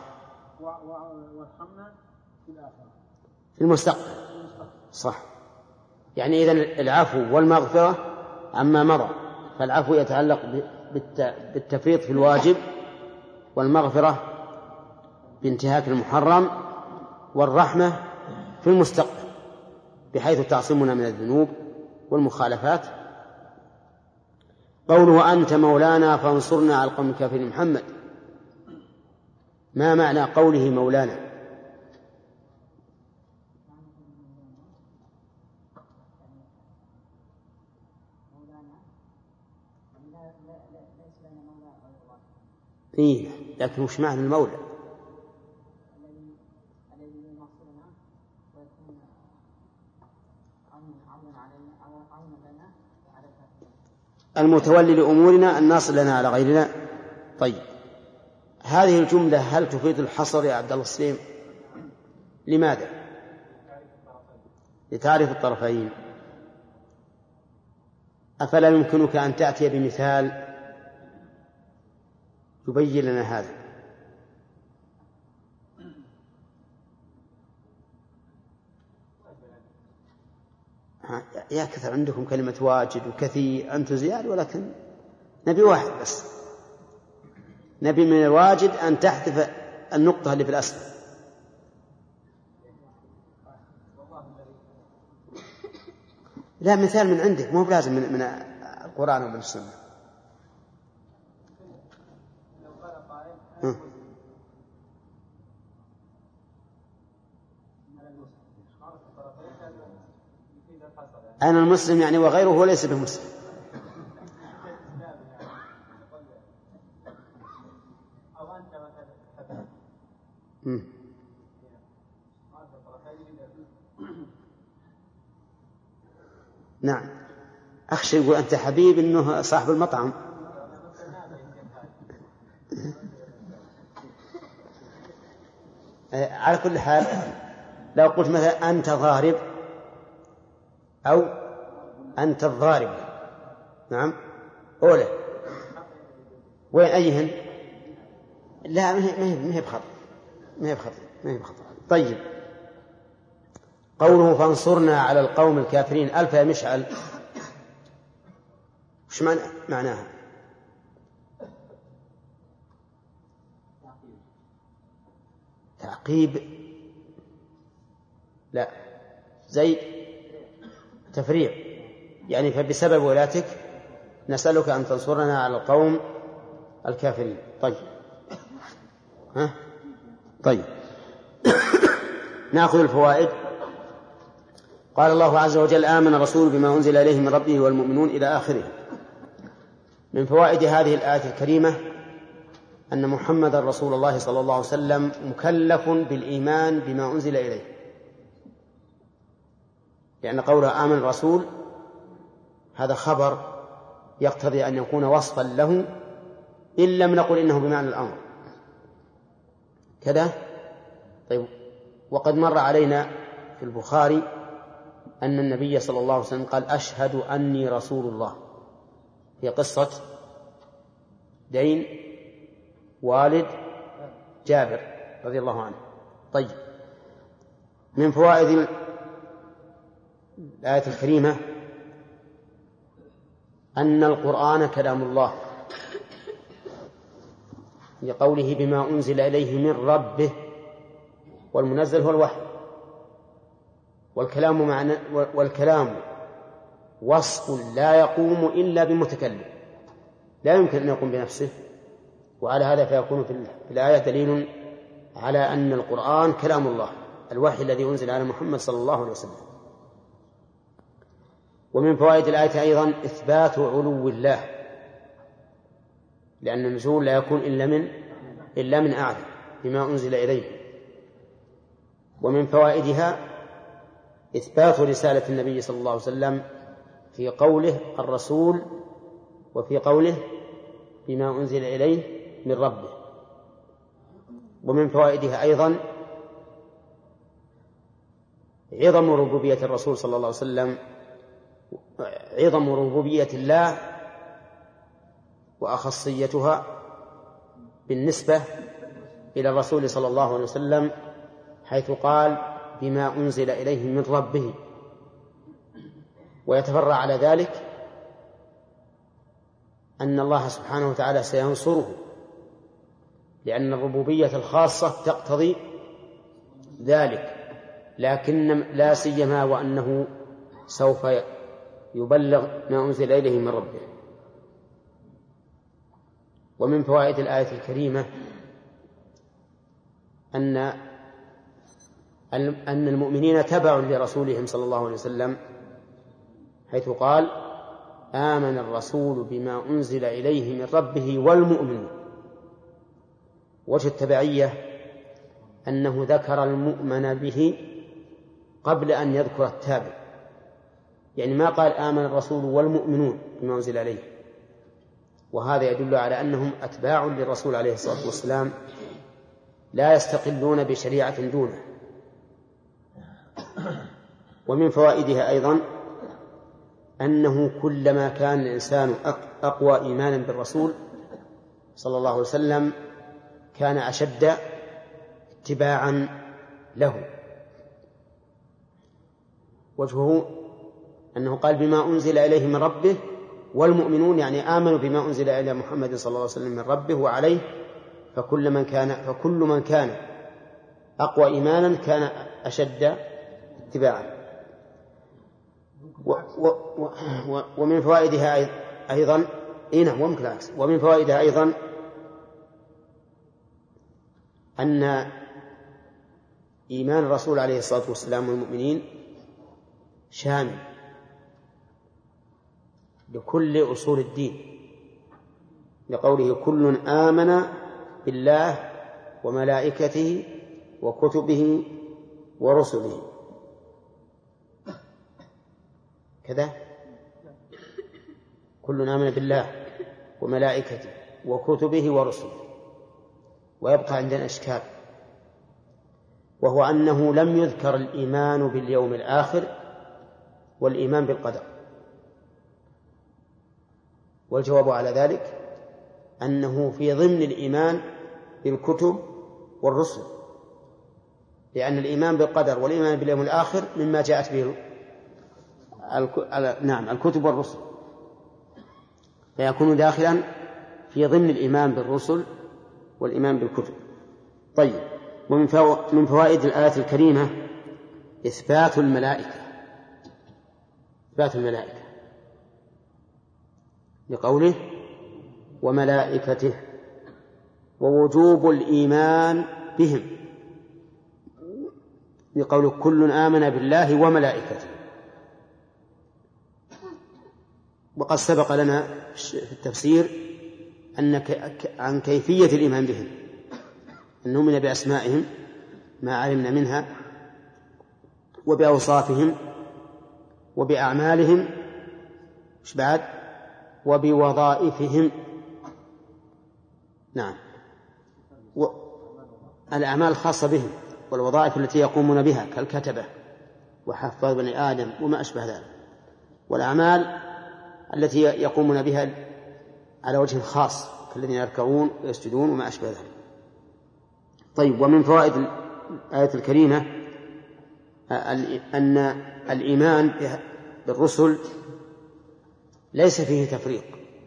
في المستقبل صح. يعني إذن العفو والمغفرة عما مضى، فالعفو يتعلق بالتفريط في الواجب، والمغفرة بانتهاك المحرم، والرحمة في المستقبل بحيث تعصمنا من الذنوب والمخالفات. قوله أنت مولانا فانصرنا على القوم الكافرين. محمد، ما معنى قوله مولانا؟ إيه، لكن وش معنى المولى؟ المتولي لأمورنا الناصر لنا على غيرنا. طيب هذه الجملة هل تفيد الحصر يا عبد الله السليم؟ لماذا؟ لتعرف الطرفين. أفلا يمكنك أن تأتي بمثال يبين لنا هذا؟ يا كثر عندكم كلمة واجد وكثير، أنتم زياد، ولكن نبي واحد بس. نبي من الواجد أن تحذف النقطة اللي في الأصل. لا، مثال من عندك، مو بلازم من, من القرآن ومن السنة. أنا المسلم يعني وغيره ليس بمسلم. مم. نعم، أخشى يقول أنت حبيب إنه صاحب المطعم. على كل حال لو قلت مثلا أنت ضارب أو أنت الضارب، نعم أولى، وين أيهن؟ لا، ما هي بخطأ، ما هي بخطأ، ما هي بخطأ. طيب قوله فانصرنا على القوم الكافرين، ألف يا مشعل، وش معنى معناها؟ تعقيب؟ لا، زي تفريع، يعني فبسبب ولاتك نسألك أن تنصرنا على القوم الكافرين. طيب ها؟ طيب نأخذ الفوائد. قال الله عز وجل آمن الرسول بما أنزل إليه من ربه والمؤمنون إلى آخره. من فوائد هذه الآية الكريمة أن محمد رسول الله صلى الله عليه وسلم مكلف بالإيمان بما أنزل إليه، لأن قوله آمن الرسول هذا خبر يقتضي أن يكون وصفا له، إن لم نقل إنه بمعنى الأمر كذا. طيب، وقد مر علينا في البخاري أن النبي صلى الله عليه وسلم قال أشهد أني رسول الله في قصة دين والد جابر رضي الله عنه. طيب، من فوائد الآية الكريمة أن القرآن كلام الله لقوله بما أنزل إليه من ربه، والمنزل هو الوحي، والكلام معنى والكلام وصف لا يقوم إلا بمتكلم، لا يمكن أن يقوم بنفسه. وعلى هذا فيكون في الآية دليل على أن القرآن كلام الله، الوحي الذي أنزل على محمد صلى الله عليه وسلم. ومن فوائد الآية أيضا إثبات علو الله، لأن النزول لا يكون إلا من إلا من أعلى بما أنزل إليه. ومن فوائدها إثبات رسالة النبي صلى الله عليه وسلم في قوله الرسول، وفي قوله بما أنزل إليه من ربه. ومن فوائدها أيضا عظم ربوبية الرسول صلى الله عليه وسلم، عظم ربوبية الله وأخصيتها بالنسبة إلى الرسول صلى الله عليه وسلم، حيث قال بما أنزل إليه من ربه. ويتفرع على ذلك أن الله سبحانه وتعالى سينصره، لأن الربوبية الخاصة تقتضي ذلك، لكن لا سيما وأنه سوف يبلغ ما أنزل إليه من ربه. ومن فوائد الآية الكريمة أن أن المؤمنين تبع لرسولهم صلى الله عليه وسلم، حيث قال آمن الرسول بما أنزل إليه من ربه والمؤمنون. وجه التبعية أنه ذكر المؤمن به قبل أن يذكر التابع، يعني ما قال آمن الرسول والمؤمنون بما أنزل إليه، وهذا يدل على أنهم أتباع للرسول عليه الصلاة والسلام، لا يستقلون بشريعة دونه. ومن فوائدها أيضا أنه كلما كان الإنسان أقوى إيمانا بالرسول صلى الله عليه وسلم كان أشد اتباعا له. وجهه أنه قال بما أنزل إليه من ربه والمؤمنون، يعني آمنوا بما أنزل إلى محمد صلى الله عليه وسلم من ربه وعليه، فكل من كان فكل من كان أقوى إيمانا كان أشد اتباعا. و و و ومن فوائدها أيضا إيه وممكن العكس ومن فوائدها أيضا أن إيمان الرسول عليه الصلاة والسلام والمؤمنين شامل لكل أصول الدين، لقوله كل آمن بالله وملائكته وكتبه ورسله كذا، كل آمن بالله وملائكته وكتبه ورسله. ويبقى عندنا إشكال، وهو أنه لم يذكر الإيمان باليوم الآخر والإيمان بالقدر. والجواب على ذلك أنه في ضمن الإيمان بالكتب والرسل، لأن الإيمان بالقدر والإيمان باليوم الآخر مما جاءت به نعم الكتب والرسل، فيكون داخلا في ضمن الإيمان بالرسل والإيمان بالكتب. طيب، ومن فوائد الآية الكريمة إثبات الملائكة، إثبات الملائكة لقوله وملائكته، ووجوب الإيمان بهم لقوله كل آمن بالله وملائكته. وقد سبق لنا في التفسير أن عن كيفية الإيمان بهم، أن نؤمن بأسمائهم ما علمنا منها، وبأوصافهم، وبأعمالهم، مش بعد، وبوظائفهم. نعم، الأعمال الخاصة بهم والوظائف التي يقومون بها كالكتبة وحفاظ بني آدم وما أشبه ذلك، والأعمال التي يقومون بها على وجه خاص كالذين يركعون ويسجدون وما أشبه ذلك. طيب، ومن فوائد الآية الكريمة أن الإيمان بالرسل ليس فيه تفريق.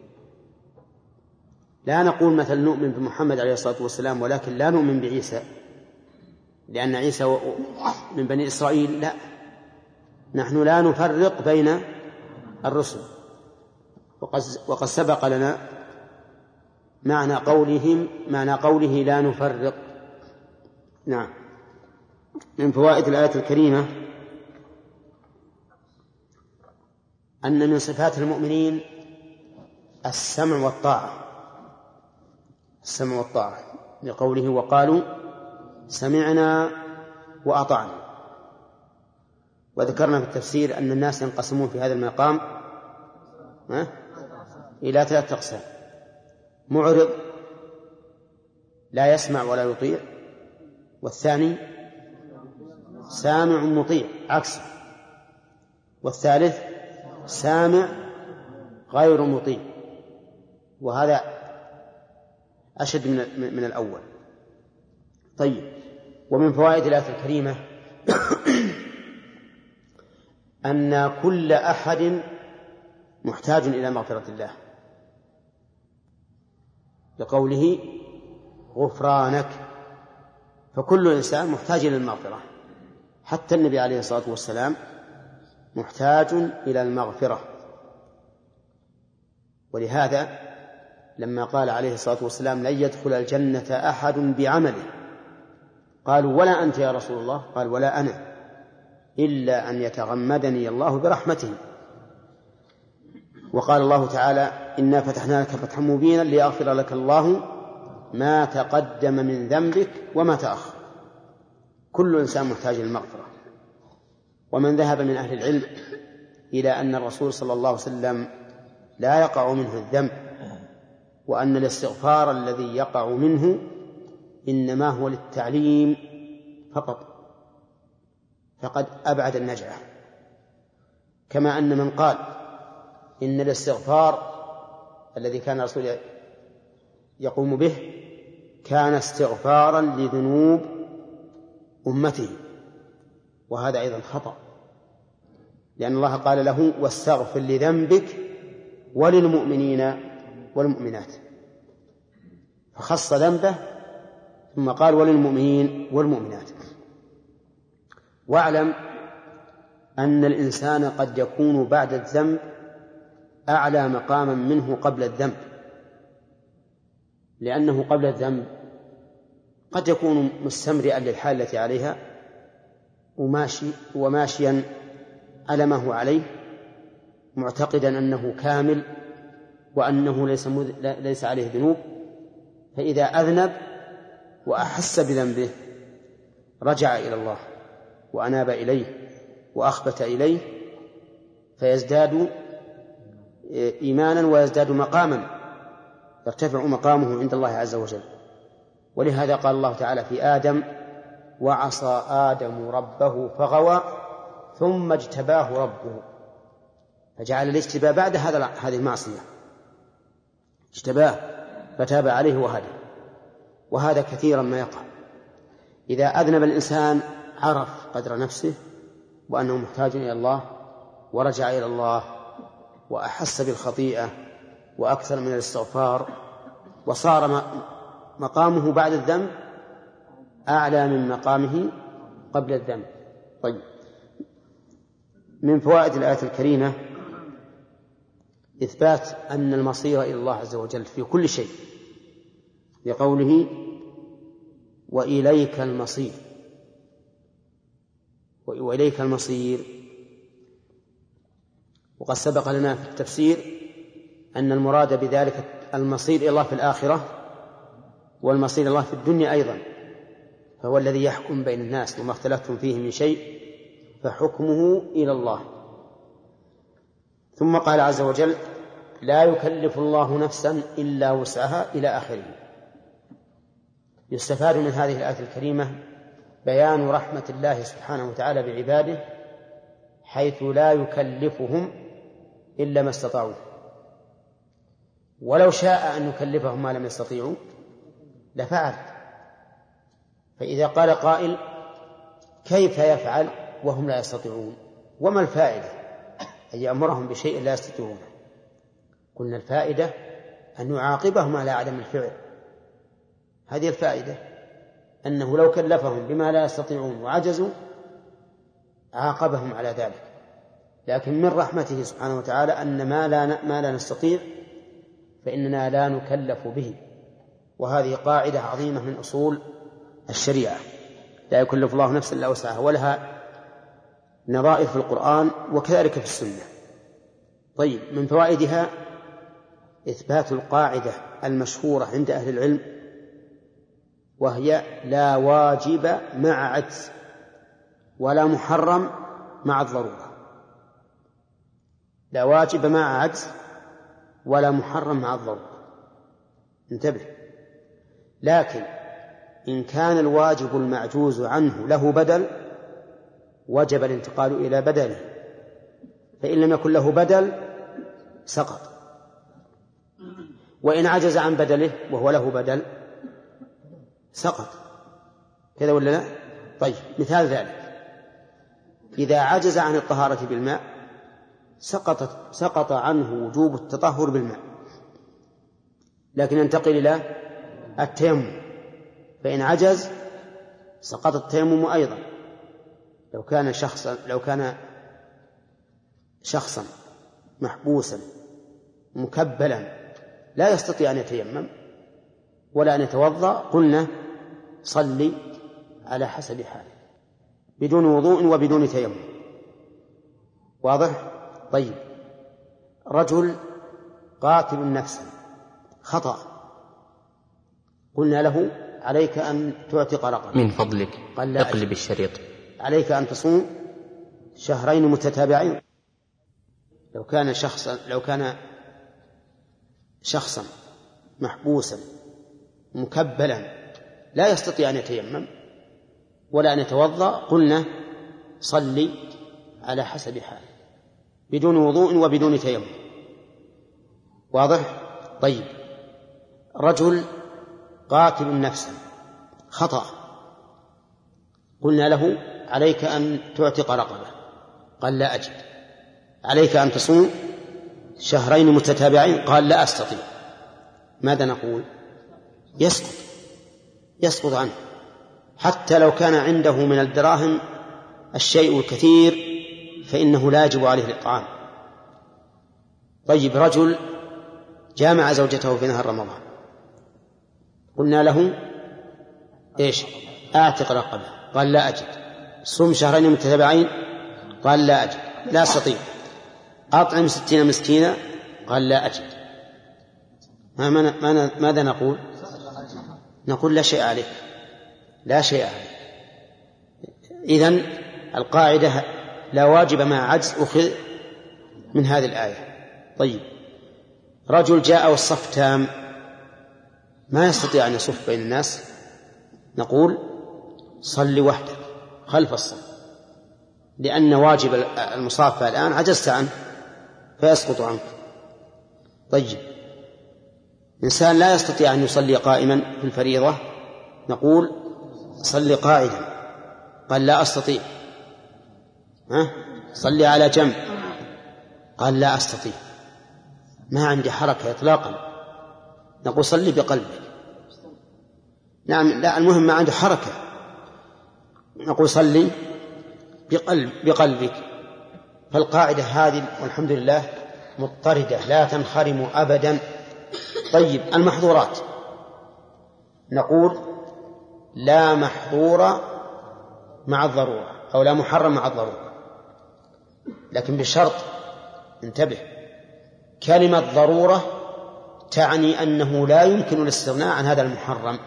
لا نقول مثلا نؤمن بمحمد عليه الصلاة والسلام ولكن لا نؤمن بعيسى لأن عيسى من بني إسرائيل، لا، نحن لا نفرق بين الرسل. وقد سبق لنا معنى قولهم معنى قوله لا نفرق. نعم. من فوائد الآية الكريمة أن من صفات المؤمنين السمع والطاعة السمع والطاعة لقوله وقالوا سمعنا وأطعنا. وذكرنا في التفسير أن الناس ينقسمون في هذا المقام إلى ثلاثة أقسام: معرض لا يسمع ولا يطيع، والثاني سامع مطيع عكسه، والثالث سامع غير مطيع، وهذا أشد من, من الأول. طيب، ومن فوائد الآية الكريمة أن كل أحد محتاج إلى مغفرة الله لقوله غفرانك، فكل إنسان محتاج إلى المغفرة، حتى النبي عليه الصلاة والسلام محتاج إلى المغفرة. ولهذا لما قال عليه الصلاة والسلام لن يدخل الجنة أحد بعمله قالوا ولا أنت يا رسول الله؟ قال ولا أنا إلا أن يتغمدني الله برحمته. وقال الله تعالى إنا فتحنا لك فتحا مبينا ليغفر لك الله ما تقدم من ذنبك وما تأخر. كل إنسان محتاج للمغفرة. ومن ذهب من أهل العلم إلى أن الرسول صلى الله عليه وسلم لا يقع منه الذنب، وأن الاستغفار الذي يقع منه إنما هو للتعليم فقط، فقد أبعد النجعة. كما أن من قال إن الاستغفار الذي كان الرسول يقوم به كان استغفارا لذنوب أمته، وهذا أيضا خطأ، لأن الله قال له واستغفر لذنبك وللمؤمنين والمؤمنات، فخص ذنبه ثم قال وللمؤمنين والمؤمنات. واعلم أن الإنسان قد يكون بعد الذنب أعلى مقاما منه قبل الذنب، لأنه قبل الذنب قد يكون مستمرئا للحال التي عليها وماشي وماشيا على ما هو عليه، معتقدا أنه كامل وأنه ليس, ليس عليه ذنوب، فإذا أذنب وأحس بذنبه رجع إلى الله وأناب إليه وأخبت إليه، فيزداد إيمانا ويزداد مقاما، يرتفع مقامه عند الله عز وجل. ولهذا قال الله تعالى في آدم وعصى آدم ربه فغوى ثم اجتباه ربه، فجعل الاجتباء بعد هذه المعصية، اجتباه فتاب عليه وهدى. وهذا كثيرا ما يقع، إذا أذنب الإنسان عرف قدر نفسه وأنه محتاج إلى الله ورجع إلى الله وأحس بالخطيئة وأكثر من الاستغفار، وصار مقامه بعد الذنب أعلى من مقامه قبل الذنب. طيب، من فوائد الآية الكريمة إثبات أن المصير إلى الله عز وجل في كل شيء، لقوله وإليك المصير. وإليك المصير، وقد سبق لنا في التفسير أن المراد بذلك المصير إلى الله في الآخرة والمصير إلى الله في الدنيا أيضا، فهو الذي يحكم بين الناس وما اختلفتم فيه من شيء فحكمه إلى الله. ثم قال عز وجل لا يكلف الله نفسا إلا وسعها إلى آخره. يستفاد من هذه الآية الكريمة بيان رحمة الله سبحانه وتعالى بعباده، حيث لا يكلفهم إلا ما استطاعوا، ولو شاء أن يكلفهم ما لم يستطيعوا لفعل. فإذا قال قائل كيف يفعل وهم لا يستطيعون؟ وما الفائدة أن يأمرهم بشيء لا يستطيعونه؟ قلنا الفائدة أن يعاقبهم على عدم الفعل، هذه الفائدة، أنه لو كلفهم بما لا يستطيعون وعجزوا عاقبهم على ذلك. لكن من رحمته سبحانه وتعالى أن ما لا, ما لا نستطيع فإننا لا نكلف به، وهذه قاعدة عظيمة من أصول الشريعة، لا يكلف الله نفسا إلا وسعها، ولها نظائر في القرآن وكذلك في السنة. طيب، من فوائدها إثبات القاعدة المشهورة عند أهل العلم، وهي لا واجب مع عجز ولا محرم مع الضرورة. لا واجب مع عجز ولا محرم مع الضرورة، انتبه. لكن إن كان الواجب المعجوز عنه له بدل وجب الانتقال إلى بدله، فإن لم يكن له بدل سقط، وإن عجز عن بدله وهو له بدل سقط، كذا ولا لا؟ طيب، مثال ذلك إذا عجز عن الطهارة بالماء سقط, سقط عنه وجوب التطهر بالماء، لكن ينتقل إلى التيمم، فإن عجز سقط التيمم أيضا. لو كان شخصا لو كان شخصا محبوسا مكبلا لا يستطيع أن يتيمم ولا أن يتوضأ، قلنا صلي على حسب حاله بدون وضوء وبدون تيمم. واضح؟ طيب، رجل قاتل نفسا خطأ، قلنا له عليك أن تعتق رقبة من فضلك اقلب الشريط، عليك أن تصوم شهرين متتابعين. لو كان شخصا لو كان شخصا محبوسا مكبلا لا يستطيع أن يتيمم ولا أن يتوضأ، قلنا صلي على حسب حاله بدون وضوء وبدون تيمم. واضح؟ طيب، رجل قاتل نفسا خطأ، قلنا له عليك أن تعتق رقبة، قال لا أجد. عليك أن تصوم شهرين متتابعين، قال لا أستطيع. ماذا نقول؟ يسقط يسقط عنه، حتى لو كان عنده من الدراهم الشيء الكثير فإنه لا يجب عليه الإطعام. طيب، رجل جامع زوجته في نهار رمضان، قلنا له إيش؟ أعتق رقبة، قال لا أجد. صوم شهرين متتابعين، قال لا أجد، لا أستطيع. أطعم ستين مسكينة، قال لا أجد. ماذا نقول؟ نقول لا شيء عليك، لا شيء عليك. إذن القاعدة لا واجب مع عجز أخذ من هذه الآية. طيب، رجل جاء والصف تام ما يستطيع أن يصف بين الناس، نقول صل وحدك خلف الصف، لأن واجب المصافة الآن عجزت عنه فيسقط عنك. طيب، إنسان لا يستطيع أن يصلي قائما في الفريضة، نقول صل قاعدا، قال لا أستطيع. ها؟ صلي على جنب، قال لا أستطيع، ما عندي حركة إطلاقا، نقول صلي بقلبك. نعم، لا، المهم ما عنده حركة، نقول صلي بقلب بقلبك. فالقاعدة هذه والحمد لله مضطردة لا تنخرم أبدا. طيب، المحظورات نقول لا محظور مع الضرورة أو لا محرم مع الضرورة، لكن بشرط، انتبه، كلمة ضرورة تعني أنه لا يمكن الاستغناء عن هذا المحرم.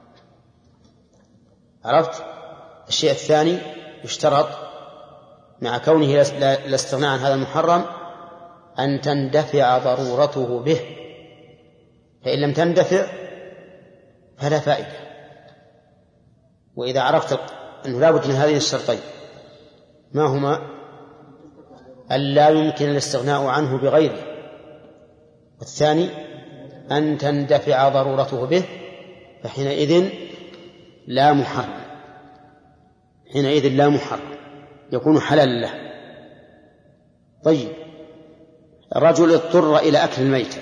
عرفت؟ الشيء الثاني يشترط مع كونه لا استغناء عن هذا المحرم أن تندفع ضرورته به، فإن لم تندفع فلا فائدة. وإذا عرفت أنه لا بد من هذين الشرطين، ما هما؟ أن لا يمكن الاستغناء عنه بغيره، والثاني أن تندفع ضرورته به، فحينئذ لا محرم، حينئذ لا محرم، يكون حلال له. طيب، رجل اضطر إلى أكل الميتة،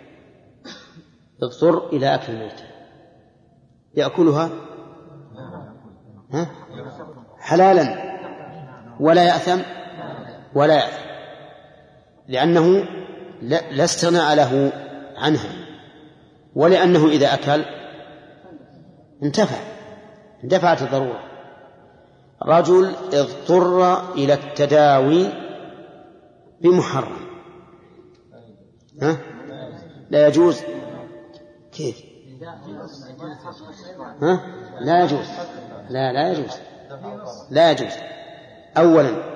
اضطر إلى أكل الميتة، يأكلها ها؟ حلالا ولا يأثم ولا يأثم، لأنه لا استغناء له عنها، ولأنه إذا أكل انتفع اندفعت الضرورة. رجل اضطر إلى التداوي بمحرم، ها؟ لا يجوز. كيف؟ ها؟ لا يجوز. لا لا يجوز لا يجوز. أولا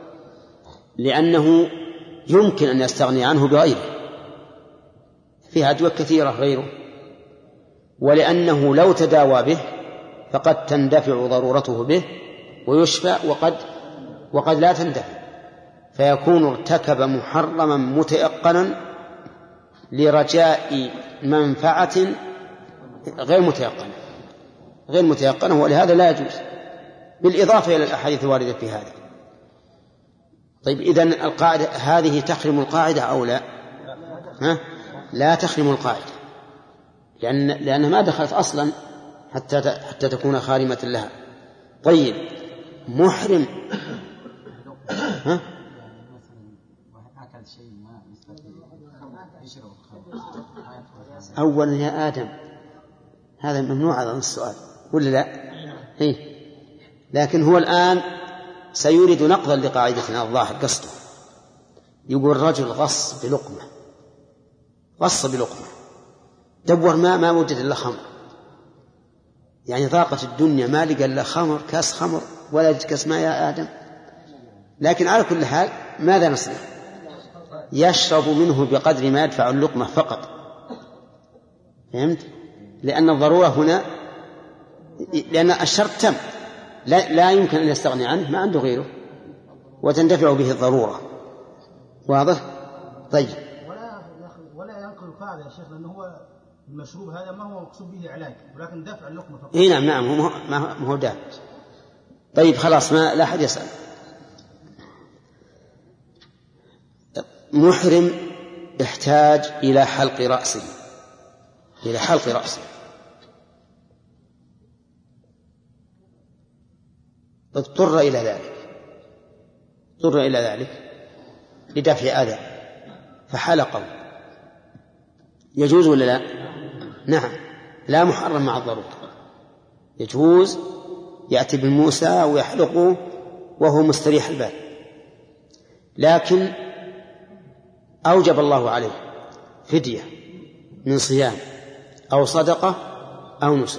لأنه يمكن أن يستغني عنه بغيره، فيها أدوية كثيرة غيره، ولأنه لو تداوى به فقد تندفع ضرورته به ويشفى، وقد وقد لا تندفع، فيكون ارتكب محرما متيقنا لرجاء منفعة غير متيقنة غير متيقنة ولهذا لا يجوز، بالإضافة إلى الأحاديث الواردة في هذا. طيب إذن القاعدة هذه تخرم القاعدة أو لا؟ ها؟ لا تخرم القاعدة، لأن لأنها ما دخلت أصلا حتى حتى تكون خارمة لها. طيب محرم، ها؟ أولا يا آدم هذا ممنوع هذا السؤال ولا لا؟ إيه؟ لكن هو الآن سيريد نقضا لقاعدتنا الظاهر قصده، يقول رجل غص بلقمة غص بلقمة دور ما ما وجد إلا خمر، يعني ضاقت الدنيا ما لقى إلا خمر، كاس خمر ولا كاس ماء يا آدم. لكن على كل حال ماذا نصنع؟ يشرب منه بقدر ما يدفع اللقمة فقط، فهمت؟ لأن الضرورة هنا، لأن الشرط تم، لا, لا يمكن أن يستغني عنه، ما عنده غيره وتندفع به الضرورة. واضح؟ طيب ولا ولا ينقل القاعدة يا شيخ، لأنه هو المشروب هذا ما هو مقصود به علاج، ولكن دفع اللقمة فقط. إيه نعم نعم هو ما هو دافع. طيب خلاص ما لا أحد يسأل. محرم يحتاج إلى حلق رأسه إلى حلق رأسه اضطر إلى ذلك اضطر إلى ذلك لدفع أذى فحلقه، يجوز ولا لا؟ نعم، لا محرم مع الضرورة، يجوز، يأتي بالموسى ويحلقه وهو مستريح البال، لكن أوجب الله عليه فدية من صيام أو صدقة أو نسك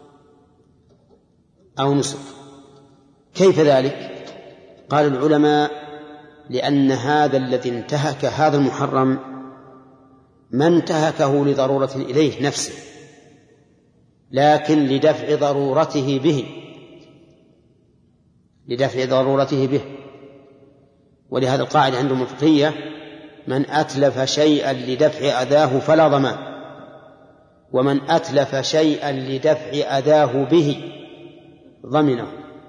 أو نسك. كيف ذلك؟ قال العلماء لأن هذا الذي انتهك هذا المحرم ما انتهكه لضرورة إليه نفسه، لكن لدفع ضرورته به لدفع ضرورته به ولهذا القاعدة عندهم الفقهية: من أتلف شيئا لدفع أذاه فلا ضمان، ومن أتلف شيئا لدفع أذاه به ضمنه.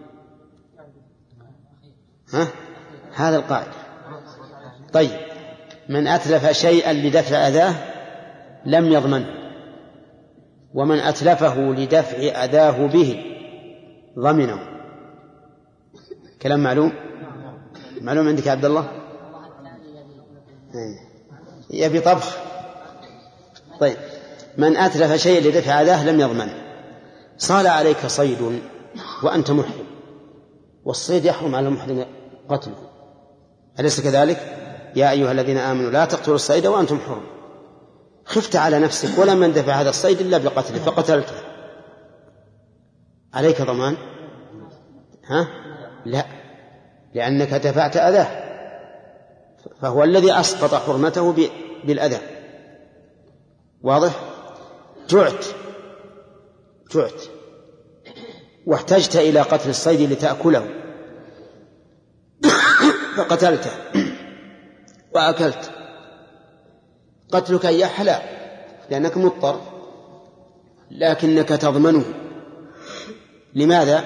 ها؟ هذا القاعدة. طيب من أتلف شيئا لدفع أذاه لم يضمنه، ومن أتلفه لدفع أذاه به ضمنه. كلام معلوم؟ معلوم عندك يا عبد الله؟ يبي طبخ. طيب من أتلف شيئا لدفع أذاه لم يضمنه. صال عليك صيد وأنت محرم، والصيد يحرم على المحرم قتله، أليس كذلك؟ يا أيها الذين آمنوا لا تقتلوا الصيد وأنتم حرم. خفت على نفسك ولم يندفع هذا الصيد إلا بقتله فقتلته، عليك ضمان؟ ها؟ لا، لأنك دفعت أذاه، فهو الذي أسقط حرمته بالأذى. واضح؟ جعت جعت واحتجت إلى قتل الصيد لتأكله فقتلته وأكلت، قتلك يحلى لأنك مضطر، لكنك تضمنه. لماذا؟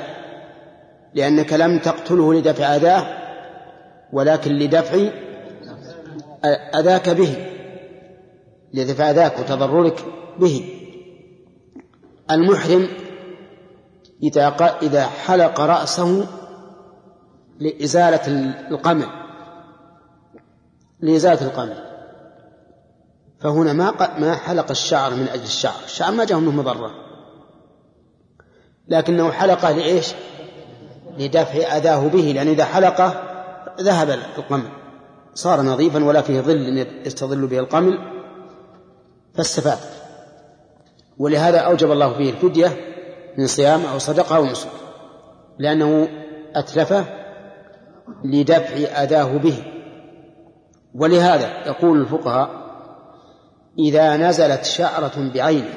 لأنك لم تقتله لدفع أذاه ولكن لدفع أذاك به لدفع أذاك وتضررك به. المحرم إذا إذا حلق رأسه لإزالة القمل لإزالة القمل فهنا ما ما حلق الشعر من أجل الشعر، الشعر ما جاء منه مضرة، لكنه حلقه لإيش؟ لدفع أذاه به، لأن إذا حلقه ذهب القمل صار نظيفا ولا فيه ظل يستظل به القمل فاستفاد. ولهذا أوجب الله فيه الفدية من صيام أو صدقة أو نسك، لأنه أتلفه لدفع أذاه به. ولهذا يقول الفقهاء إذا نزلت شعرة بعينه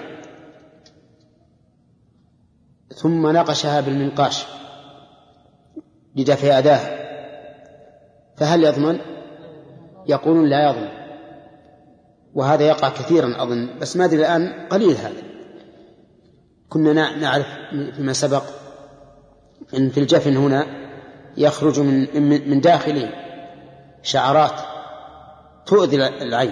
ثم نقشها بالمنقاش لدفع أذاه فهل يضمن؟ يقولون لا يضمن، وهذا يقع كثيرا أظن، بس ما أدري الآن قليل هذا. كنا نعرف فيما سبق أن في الجفن هنا يخرج من من داخله شعرات تؤذي العين،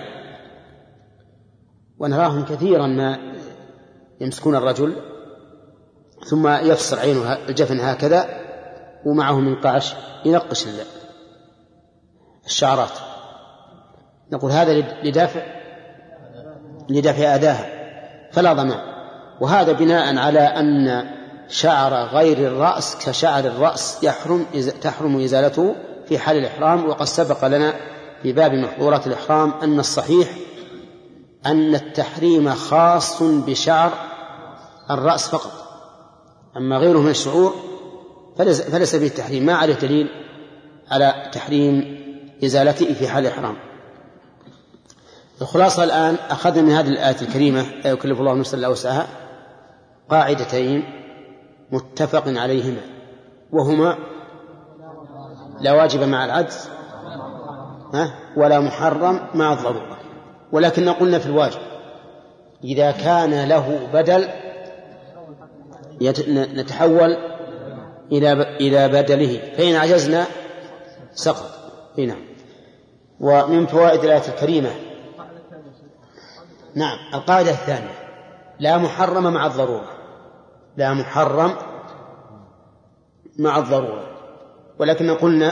ونراهم كثيرا ما يمسكون الرجل ثم يفصل عينه الجفن هكذا ومعه منقاش ينقش الشعرات. نقول هذا لدافع لدافع أذاها فلا ضمان. وهذا بناء على أن شعر غير الرأس كشعر الرأس يحرم تحرم إزالته في حال الإحرام. وقد سبق لنا في باب محظورات الإحرام أن الصحيح أن التحريم خاص بشعر الرأس فقط، أما غيره من الشعور فليس به التحريم، ما عليه دليل على تحريم إزالته في حال الإحرام. الخلاصة الآن أخذنا من هذه الآية الكريمة لا يكلف الله نفسا إلا وسعها قاعدتين متفق عليهما، وهما لا واجب مع العجز ولا محرم مع الضرورة. ولكن قلنا في الواجب إذا كان له بدل نتحول إلى بدله، فإن عجزنا سقط. هنا ومن فوائد الآية الكريمة نعم القاعدة الثانية لا محرم مع الضرورة، لا محرم مع الضرورة. ولكن قلنا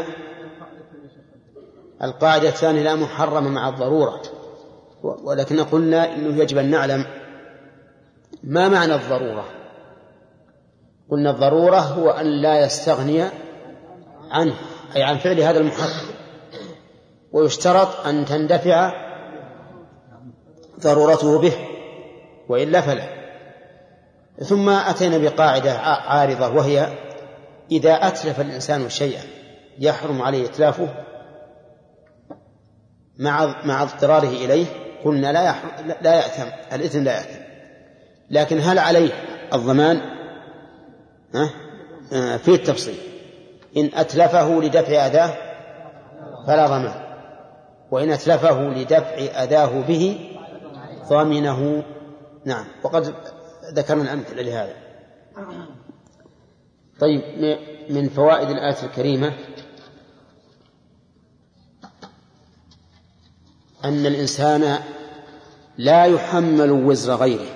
القاعدة الثانية لا محرم مع الضرورة، ولكن قلنا إنه يجب أن نعلم ما معنى الضرورة. قلنا الضرورة هو أن لا يستغني عنه أي عن فعل هذا المحرم، ويشترط أن تندفع ضرورته به وإلا فلا. ثم أتينا بقاعدة عارضة وهي إذا أتلف الإنسان شيئا يحرم عليه إتلافه مع مع اضطراره إليه، قلنا لا يحرم لا يأثم، الإثم لا يأثم. لكن هل عليه الضمان؟ ها؟ في التفصيل إن أتلفه لدفع أذاه فلا ضمان، وإن أتلفه لدفع أذاه به ضمنه. نعم وقد ذكرنا الأمثلة لهذا. طيب من فوائد الآية الكريمة أن الإنسان لا يحمل وزر غيره،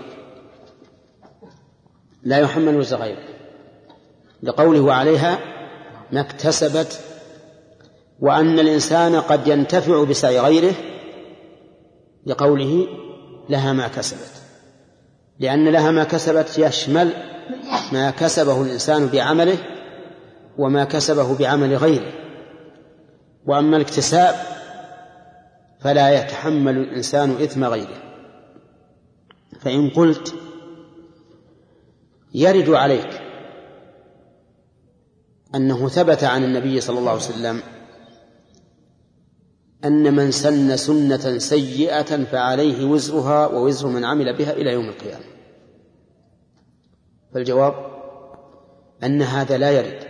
لا يحمل وزر غيره لقوله وعليها ما اكتسبت، وأن الإنسان قد ينتفع بسعي غيره لقوله لها ما كسبت، لأن لها ما كسبت يشمل ما كسبه الإنسان بعمله وما كسبه بعمل غيره. وأما الاكتساب فلا يتحمل الإنسان إثم غيره. فإن قلت يرد عليك أنه ثبت عن النبي صلى الله عليه وسلم أن من سن سنة سيئة فعليه وزرها ووزر من عمل بها إلى يوم القيامة، فالجواب أن هذا لا يرد،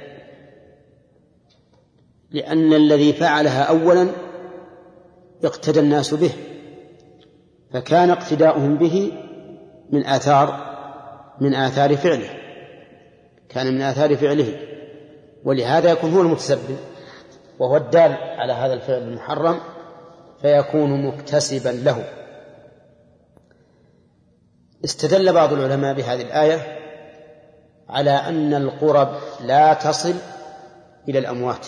لأن الذي فعلها أولا اقتدى الناس به، فكان اقتداؤهم به من آثار من آثار فعله، كان من آثار فعله، ولهذا يكون هو المتسبب وهو الدال على هذا الفعل المحرم، فيكون مكتسبا له. استدل بعض العلماء بهذه الآية على أن القرب لا تصل إلى الأموات،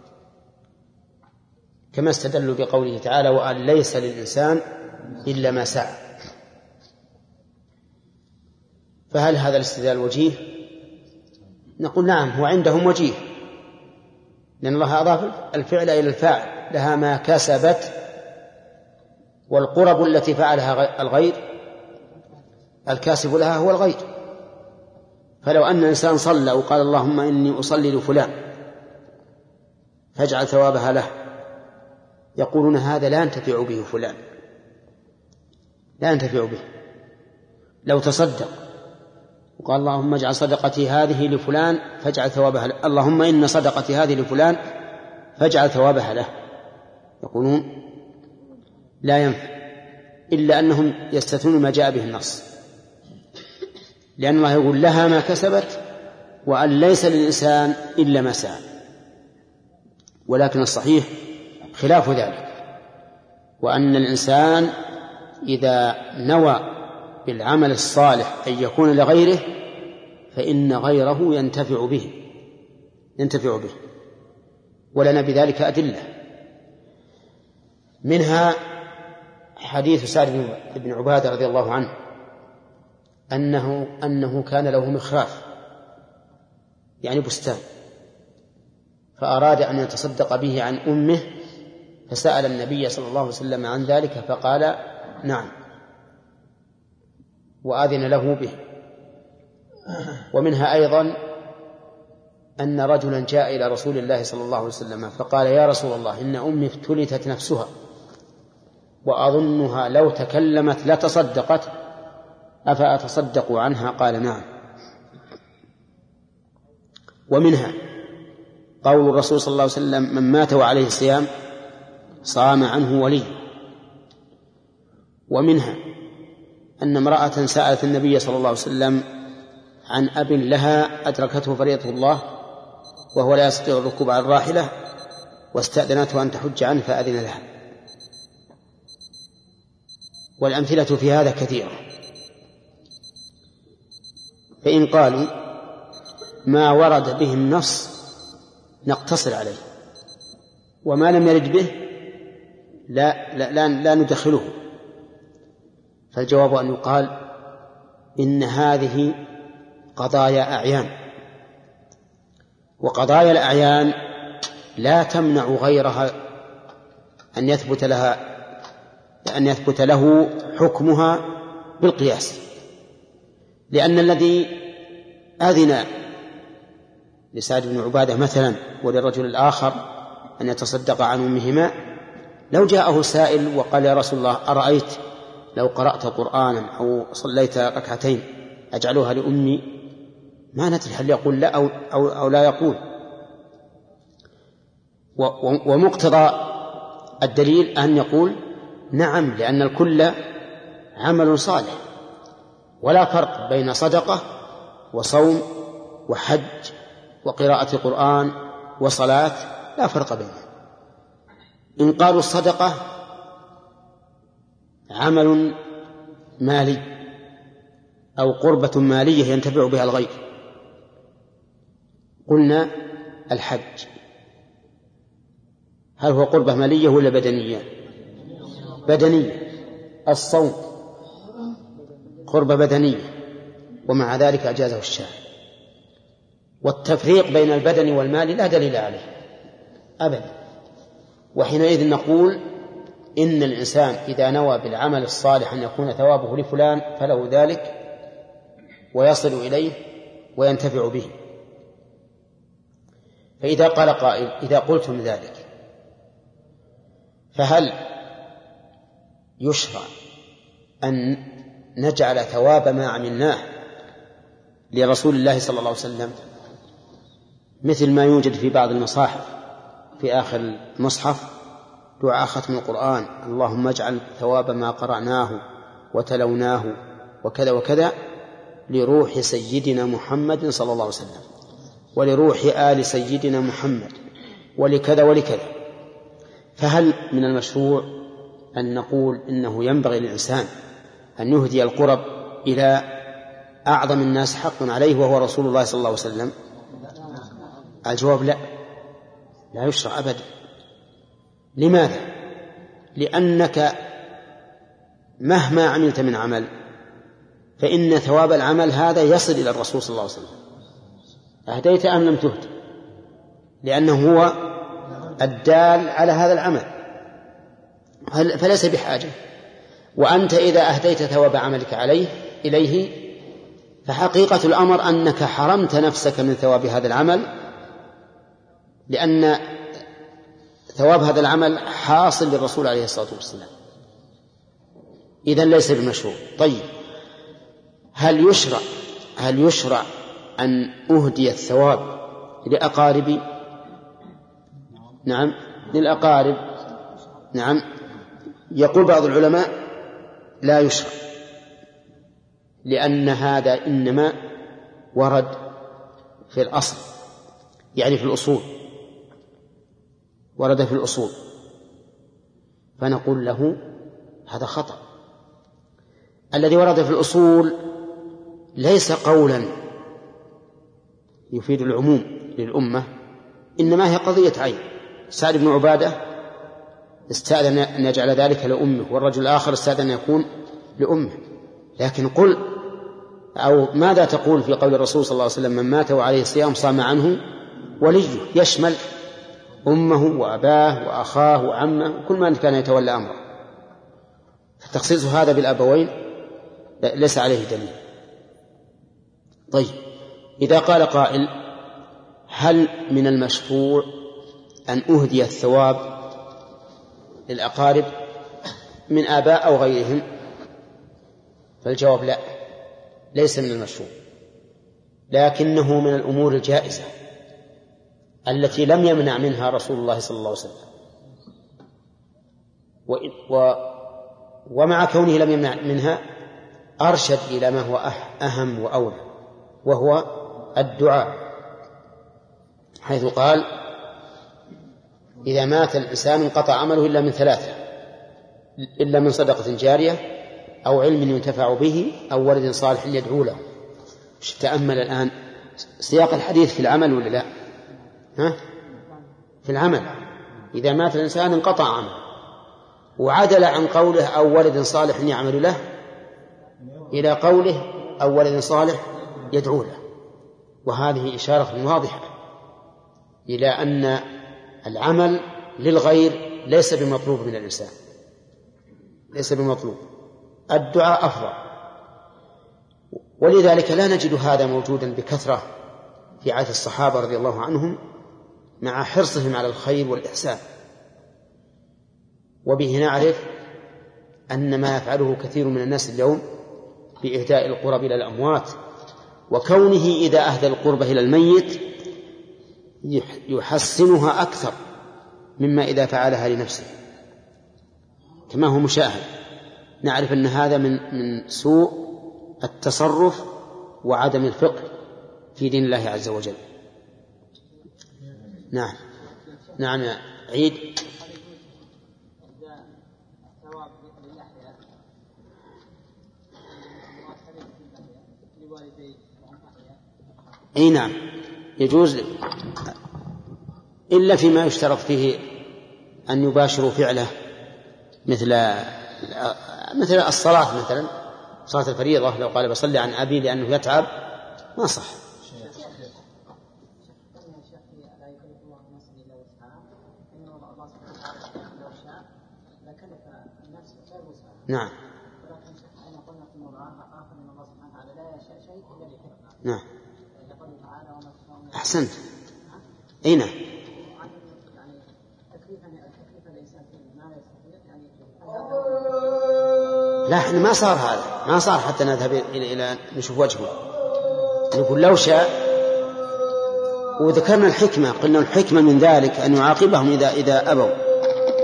كما استدلوا بقوله تعالى: وأن ليس للإنسان إلا ما سعى. فهل هذا الاستدلال وجيه؟ نقول نعم، هو عندهم وجيه، لأن الله أضاف الفعل إلى الفاعل، لها ما كسبت، والقرب التي فعلها الغير الكاسب لها هو الغير. فلو أن إنسان صلى وقال: اللهم إني أصلي لفلان فاجعل ثوابها له، يقولون هذا لا ينتفع به فلان، لا ينتفع به. لو تصدق وقال: اللهم اجعل صدقتي هذه لفلان فاجعل ثوابها له، اللهم إن صدقتي هذه لفلان فاجعل ثوابها له، يقولون لا ينفع، إلا أنهم يستثنون ما جاء به النص، لأن الله يقول: لها ما كسبت وأن ليس للإنسان إلا ما سعى. ولكن الصحيح خلاف ذلك، وأن الإنسان إذا نوى بالعمل الصالح أن يكون لغيره فإن غيره ينتفع به ينتفع به ولنا بذلك أدلة، منها حديث سعد بن عبادة رضي الله عنه أنه, أنه كان له مخراف، يعني بستان، فأراد أن يتصدق به عن أمه، فسأل النبي صلى الله عليه وسلم عن ذلك فقال: نعم، وآذن له به. ومنها أيضا أن رجلا جاء إلى رسول الله صلى الله عليه وسلم فقال: يا رسول الله، إن أمي افتلتت نفسها وأظنها لو تكلمت لتصدقت، أفأتصدق عنها؟ قال: نعم. ومنها قول الرسول صلى الله عليه وسلم: من مات وعليه صيام صام عنه ولي. ومنها أن امرأة سألت النبي صلى الله عليه وسلم عن أب لها أدركته فريضة الله وهو لا يستطيع الركوب على الراحلة، واستأذنته أن تحج عنه فأذن لها. والأمثلة في هذا كثيرة. فإن قالوا ما ورد به النص نقتصر عليه، وما لم يرد به لا, لا, لا, لا ندخله، فالجواب أن يقال إن هذه قضايا أعيان، وقضايا الأعيان لا تمنع غيرها أن يثبت لها أن يثبت له حكمها بالقياس، لأن الذي أذن لسعد بن عبادة مثلا وللرجل الآخر أن يتصدق عن أمهما، لو جاءه سائل وقال: يا رسول الله، أرأيت لو قرأت قرآنا أو صليت ركعتين أجعلها لأمي؟ ما ندري هل يقول لا أو, أو, أو لا يقول. ومقتضى الدليل أن يقول نعم، لأن الكل عمل صالح، ولا فرق بين صدقة وصوم وحج وقراءة قرآن وصلاة، لا فرق بينهم. إن قالوا الصدقة عمل مالي أو قربة مالية ينتفع بها الغير، قلنا الحج هل هو قربة مالية ولا بدنية؟ بدنية. الصوم قربة بدنية، ومع ذلك أجازه الشارع. والتفريق بين البدن والمال لا دليل عليه أبدا. وحينئذ نقول إن الإنسان إذا نوى بالعمل الصالح أن يكون ثوابه لفلان فله ذلك ويصل إليه وينتفع به. فإذا قال قائل: إذا قلتم ذلك فهل يشرع أن نجعل ثواب ما عملناه لرسول الله صلى الله عليه وسلم، مثل ما يوجد في بعض المصاحف في آخر المصحف دعاء ختم القرآن: اللهم اجعل ثواب ما قرأناه وتلوناه وكذا وكذا لروح سيدنا محمد صلى الله عليه وسلم، ولروح آل سيدنا محمد، ولكذا ولكذا. فهل من المشروع أن نقول إنه ينبغي للإنسان أن يهدي القرب إلى أعظم الناس حقا عليه وهو رسول الله صلى الله عليه وسلم؟ الجواب لا، لا يشرع أبدا. لماذا؟ لأنك مهما عملت من عمل فإن ثواب العمل هذا يصل إلى الرسول صلى الله عليه وسلم، أهديت أم لم تهد، لأنه هو الدال على هذا العمل، فليس بحاجة. وأنت إذا أهديت ثواب عملك عليه إليه فحقيقة الأمر أنك حرمت نفسك من ثواب هذا العمل، لأن ثواب هذا العمل حاصل للرسول عليه الصلاة والسلام، إذن ليس بمشروع. طيب، هل يشرع هل يشرع أن أهدي الثواب لأقاربي؟ نعم، للأقارب. نعم. يقول بعض العلماء لا يشرع، لأن هذا إنما ورد في الأصل، يعني في الأصول، ورد في الأصول، فنقول له هذا خطأ. الذي ورد في الأصول ليس قولا يفيد العموم للأمة، إنما هي قضية عين. سعد بن عبادة استأذن أن يجعل ذلك لأمه، والرجل الآخر استأذن أن يكون لأمه. لكن قل أو ماذا تقول في قول الرسول صلى الله عليه وسلم: من مات وعليه الصيام صام عنه وليه، يشمل أمه وأباه وأخاه وعمه وكل من كان يتولى أمره، فتخصيص هذا بالأبوين ليس عليه دليل. طيب، إذا قال قائل: هل من المشروع أن أهدي الثواب للأقارب من آباء أو غيرهم؟ فالجواب لا، ليس من المشروع، لكنه من الأمور الجائزة التي لم يمنع منها رسول الله صلى الله عليه وسلم، و... ومع كونه لم يمنع منها أرشد إلى ما هو أهم وأولى، وهو الدعاء، حيث قال: إذا مات الإنسان انقطع عمله إلا من ثلاثة، إلا من صدقة جارية أو علم ينتفع به أو ولد صالح يدعو له. تأمل الآن سياق الحديث في العمل ولا لا؟ ها؟ في العمل. إذا مات الإنسان انقطع عمله، وعدل عن قوله أو ولد صالح يعمل له إلى قوله أو ولد صالح يدعو له، وهذه إشارة واضحة إلى أن العمل للغير ليس بمطلوب من الإنسان، ليس بمطلوب، الدعاء أفضل. ولذلك لا نجد هذا موجودا بكثرة في عهد الصحابة رضي الله عنهم مع حرصهم على الخير والإحسان. وبه نعرف أن ما يفعله كثير من الناس اليوم بإهداء القرب إلى الأموات، وكونه إذا أهدى القرب إلى الميت يحسنها أكثر مما إذا فعلها لنفسه، كما هو مشاهد. نعرف أن هذا من من سوء التصرف وعدم الفقه في دين الله عز وجل. نعم نعم يا عيد. أي نعم يجوز، إلا فيما يشترط فيه أن يباشروا فعله، مثل مثل الصلاة، مثلا صلاة الفريضة لو قال بصلي عن أبي لأنه يتعب ما صح. نعم نعم أحسنت. أي نعم. لا، احنا ما صار هذا، ما صار حتى نذهب إلى إلى نشوف وجهه. نقول لو شاء، وذكرنا الحكمة، قلنا الحكمة من ذلك أن يعاقبهم إذا إذا أبوا.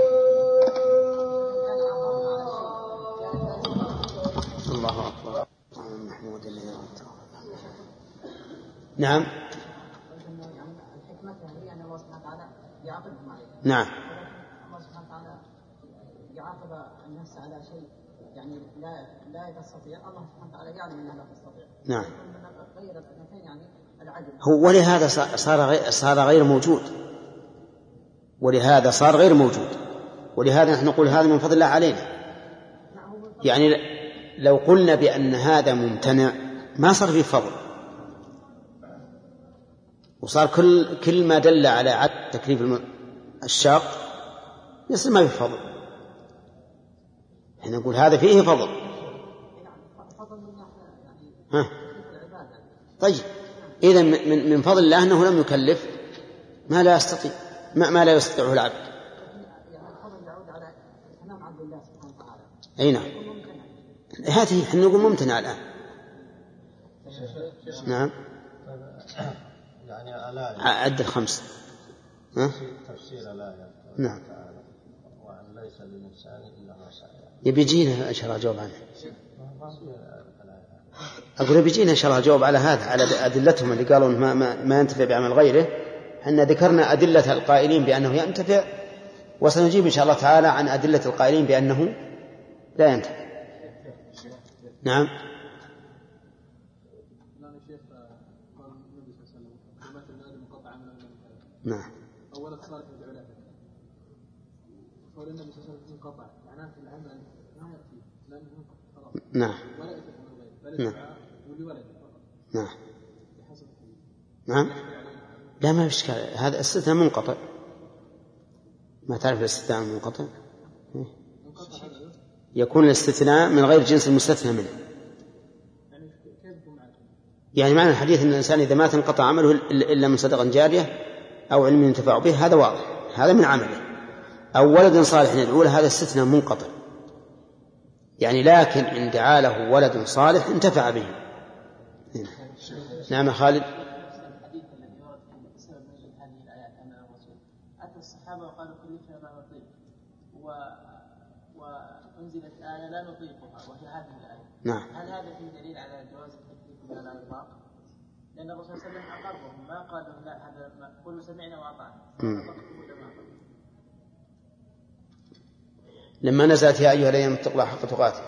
الله أكبر. نعم نعم على شيء يعني لا لا تستطيع، الله سبحانه وتعالى يعلم أنها لا تستطيع. نعم. غير الاثنتين يعني العدل. هو ولهذا صار غير صار غير موجود، ولهذا صار غير موجود، ولهذا نحن نقول هذا من فضل الله علينا. يعني لو قلنا بأن هذا ممتنع ما صار فيه فضل، وصار كل كل ما دل على عدم تكليف الشاق يصير ما فيه فضل. احنا نقول هذا فيه فضل. ها. طيب إذن من من فضل الله أنه لم يكلف ما لا يستطيع ما, ما لا يستطيعه العبد. أي نعم، هذه احنا نقول ممتنع الآن. نعم. يعني الآية عد الخمس. ها؟ تفسير الآية. نعم. وأن ليس للإنسان إلا ما سعى. يبي يجينا إن شاء الله جواب عنه. أقول بيجينا إن شاء الله جواب على هذا، على أدلتهم اللي قالوا ما, ما, ما ينتفع بعمل غيره. حنا ذكرنا أدلة القائلين بأنه ينتفع، وسنجيب إن شاء الله تعالى عن أدلة القائلين بأنه لا ينتفع. نعم. نعم. أولا صالح العلماء قول النبي صلى الله عليه وسلم انقطع معناه العمل ما يأتي لأنه خلاص. نعم. ولا يتفق بل الدعاء ولولد فقط. نعم. نعم. لا ما إشكال، هذا استثناء منقطع. ما تعرف الاستثناء المنقطع؟ يكون الاستثناء من غير جنس المستثنى منه. يعني معنى الحديث أن الإنسان إذا مات انقطع عمله إلا من صدقة جارية أو علم ينتفع به، هذا واضح، هذا من عمله. أو ولد صالح يدعو له، هذا استثناء منقطع. يعني لكن إن دعا له ولد صالح انتفع به. نعم خالد. الحديث الذي ورد في سبب نزول هذه الآيات أن الرسول أتى الصحابة وقالوا كلفنا ما نطيق، وأنزلت آية لا نطيقها وهي هذه الآية. نعم. هل هذا فيه دليل على جواز التكليف بما لا يطاق؟ لأن الرسول صلى الله عليه وسلم أقرهم ما قال لهم لا هذا قولوا سمعنا وأطعنا. لما نزلت يا أيها الذين اتقوا الله حق تقاته،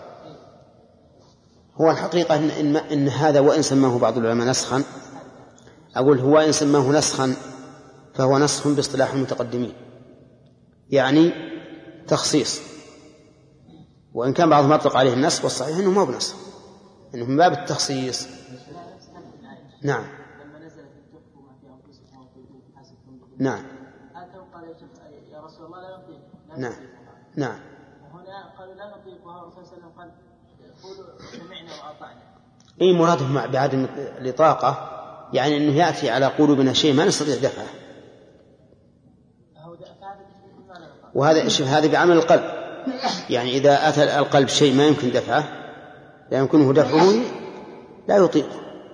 هو الحقيقة إن, إن, إن هذا وإن سماه بعض العلماء نسخا، أقول هو إن سماه نسخا فهو نسخ باصطلاح المتقدمين، يعني تخصيص. وإن كان بعضهم أطلق عليه النسخ، والصحيح أنه ما هو بنسخ، أنه من باب التخصيص. نعم. نعم. يا رسول الله لا نطيق. نعم. نعم. وهنا قالوا لا نطيق، وهو الرسول صلى الله عليه وسلم قال قولوا سمعنا وأطعنا. إيه مرادهم بعدم الإطاقة، يعني أنه يأتي على قلوبنا شيء ما نستطيع دفعه. وهذا شوف هذا بعمل القلب، يعني إذا أتى القلب شيء ما يمكن دفعه، لا يمكنه دفعه، لا يطيق.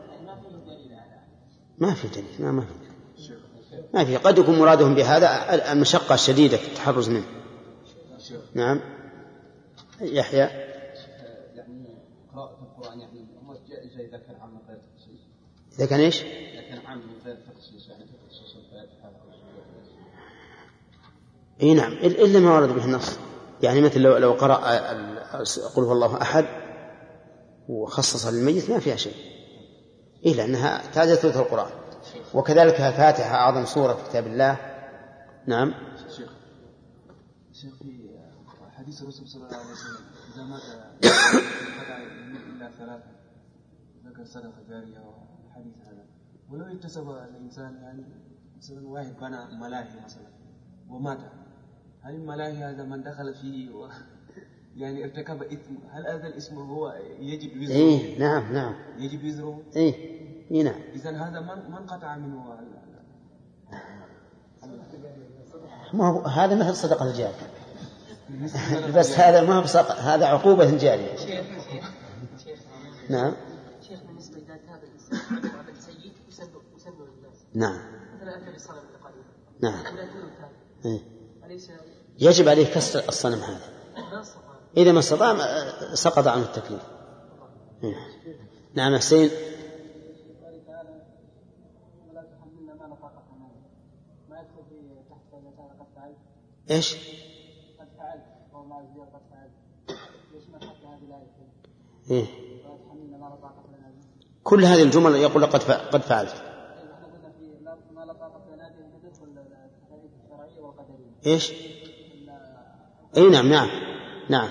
ما في دليل. ما ما في ما في قد يكون مرادهم بهذا المشقة الشديدة في التحرز منه. نعم. يحيى. يعني قراءة القرآن يعني جائزة إذا كان عام غير تخصيص. إذا كان إيش؟ إذا كان عام غير تخصيص، يعني تخصيص الفاتحة. إيه نعم، إلا ما ورد به النص. يعني مثل لو لو قرأ قل هو الله أحد وخصص للميت ما فيها شيء، إيه لأنها تاج ثلث القرآن. وكذلك الفاتحة أعظم سورة في كتاب الله. نعم. شيخ شيخ في حديث الرسول صلى الله عليه وسلم إذا مات إلا ثلاثة ذكر صدقة جارية والحديث هذا. ولو اكتسب الإنسان يعني مثلا واحد بنى ملاهي مثلا ومات، هل الملاهي هذا من دخل فيه و... يعني ارتكب إثم، هل هذا الاسم هو يجب وزره؟ إيه نعم نعم يجب وزره. إيه إيه نعم. إذن هذا من من قطع منه. ما هو هذا مثل صدقة الجارية بس هذا ما هو بصدقة، هذا عقوبة جارية. نعم. شيخ بالنسبة إذا تاب الإنسان عمل سيء يسبب يسبب الناس. نعم. مثلا أكل الصنم القديم. نعم. إيه. يجب عليه كسر الصنم هذا، إذا ما استطاع سقط عنه التكليف. نعم حسين. إيش؟ إيه؟ كل هذه الجمل يقول قد قد فعلت. إيش؟ أي نعم نعم نعم.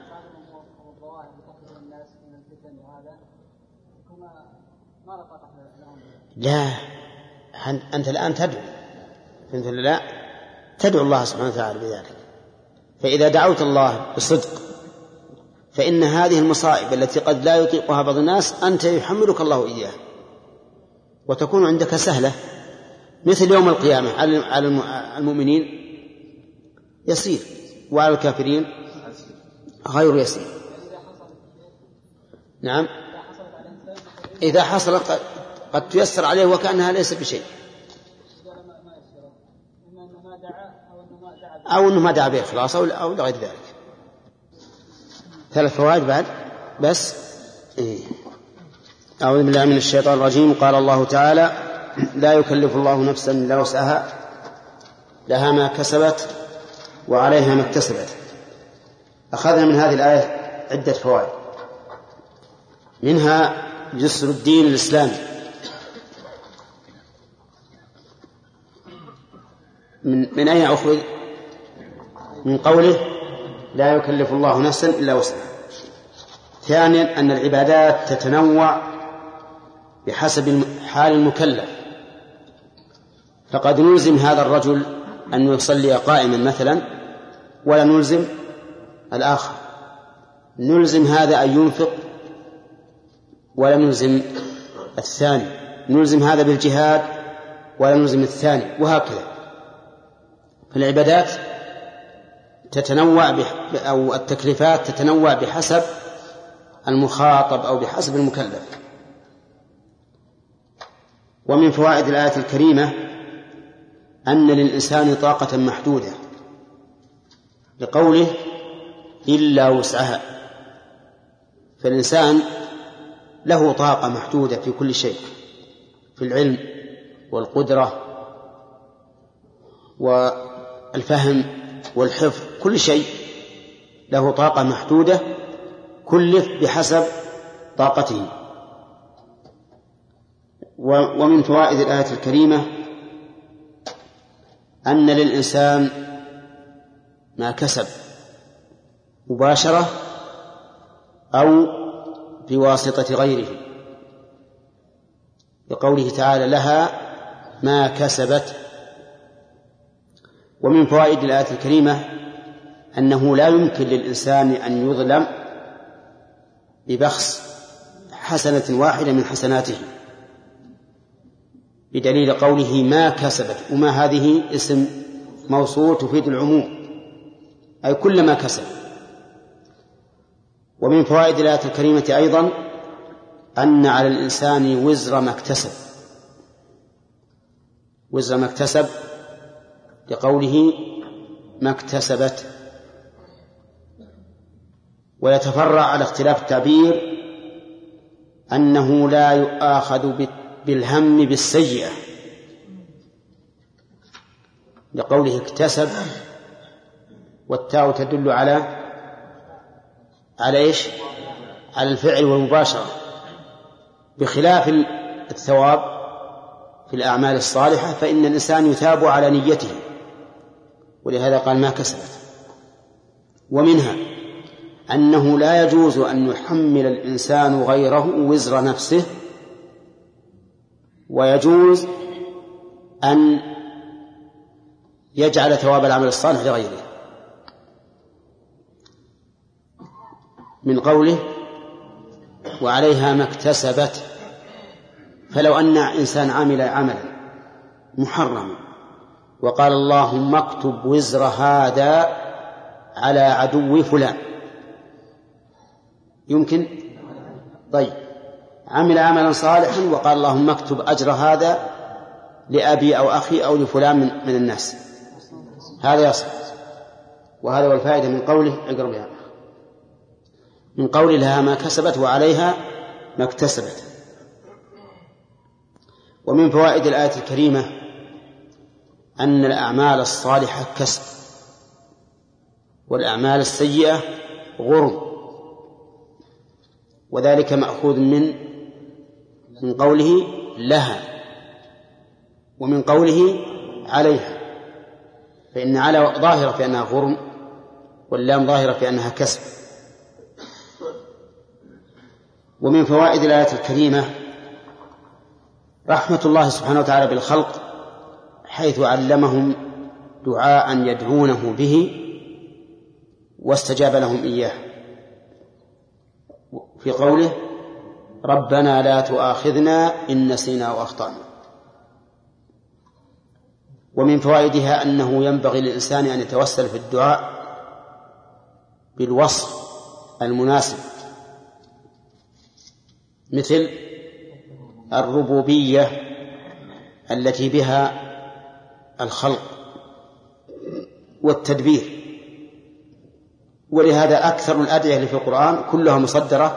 لا أنت الآن تدعو، أنت لا تدعو الله سبحانه وتعالى بذلك. فإذا دعوت الله بصدق فإن هذه المصائب التي قد لا يطيقها بعض الناس أنت يحملك الله إياها وتكون عندك سهلة، مثل يوم القيامة على المؤمنين يسير وعلى الكافرين غير يسير. نعم إذا حصل قد تيسر عليه وكأنها ليس بشيء، أو أنه ما دعا بإخلاص أو لغير ذلك. ثلاث فوائد بعد بس. إيه. أعوذ بالله من الشيطان الرجيم. قال الله تعالى: لا يكلف الله نفسا إلا وسعها لها ما كسبت وعليها ما اكتسبت. أخذنا من هذه الآية عدة فوائد، منها جسر الدين الإسلامي. من, من أين أخذ؟ من قوله: لا يكلف الله نفسا إلا وسعها. ثانيا أن العبادات تتنوع بحسب حال المكلف، فقد نلزم هذا الرجل أن يصلي قائما مثلا ولا نلزم الآخر، نلزم هذا أن ينفق ولا نلزم الثاني، نلزم هذا بالجهاد ولا نلزم الثاني، وهكذا. فالعبادات تتنوع أو التكليفات تتنوع بحسب المخاطب أو بحسب المكلف. ومن فوائد الآية الكريمة أن للإنسان طاقة محدودة، لقوله: إلا وسعها. فالإنسان له طاقة محدودة في كل شيء، في العلم والقدرة والفهم والحفظ، كل شيء له طاقة محدودة كلف بحسب طاقته. ومن فوائد الآية الكريمة أن للإنسان ما كسب مباشرة أو بواسطة غيره، بقوله تعالى: لها ما كسبت. ومن فوائد الآية الكريمة أنه لا يمكن للإنسان أن يظلم ببخس حسنة واحدة من حسناته، بدليل قوله: ما كسبت. وما هذه اسم موصول تفيد العموم، أي كل ما كسب. ومن فوائد الآية الكريمة أيضا أن على الإنسان وزر ما اكتسب، وزر ما اكتسب لقوله: ما اكتسبت. ويتفرع على اختلاف التعبير أنه لا يؤاخذ بالهم بالسيئة، لقوله: اكتسب، والتاء تدل على على إيش؟ على الفعل والمباشرة، بخلاف الثواب في الأعمال الصالحة فإن الإنسان يثاب على نيته، ولهذا قال: ما كسبت. ومنها أنه لا يجوز أن يحمل الإنسان غيره وزر نفسه، ويجوز أن يجعل ثواب العمل الصالح لغيره، من قوله: وعليها ما اكتسبت. فلو أن إنسان عمل عملا محرما وقال: اللهم اكتب وزر هذا على عدو فلان، يمكن؟ طيب، عمل عملا صالحا وقال: اللهم اكتب أجر هذا لأبي أو أخي أو لفلان من, من الناس، هذا يصح. وهذا هو الفائدة من قوله: اقرأ بها، من قول لها ما كسبت وعليها ما اكتسبت. ومن فوائد الآية الكريمة أن الأعمال الصالحة كسب، والأعمال السيئة غرم. وذلك مأخوذ من من قوله لها ومن قوله عليها، فإن على ظاهرة في أنها غرم واللام ظاهرة في أنها كسب. ومن فوائد الآية الكريمة رحمة الله سبحانه وتعالى بالخلق، حيث علمهم دعاء يدعونه به واستجاب لهم إياه في قوله ربنا لا تؤاخذنا إن نسينا وأخطأنا. ومن فوائدها أنه ينبغي للإنسان أن يتوسل في الدعاء بالوصف المناسب، مثل الربوبية التي بها الخلق والتدبير. ولهذا أكثر الأدعية اللي في القرآن كلها مصدرة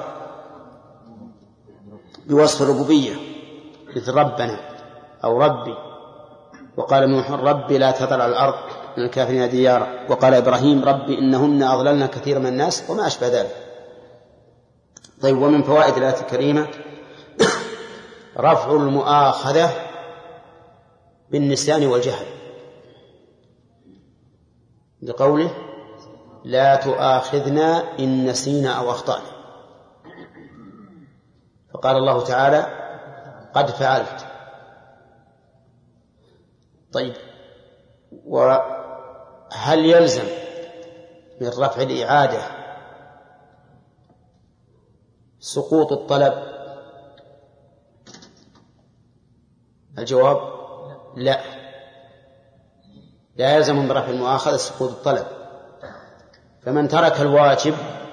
بوصف الربوبية، مثل ربنا أو ربي. وقال نوح ربي لا تذر على الأرض من الكافرين ديارا. وقال إبراهيم ربي إنهن أضللن كثير من الناس وما أشبه ذلك. طيب، ومن فوائد الآية الكريمة رفع المؤاخذة بالنسيان والجهل، لقوله لا تؤاخذنا إن نسينا أو أخطأنا. فقال الله تعالى قد فعلت. طيب، وهل يلزم من رفع الإعادة سقوط الطلب؟ الجواب لا، لا يلزم من رفع المؤاخذة سقوط الطلب. فمن ترك الواجب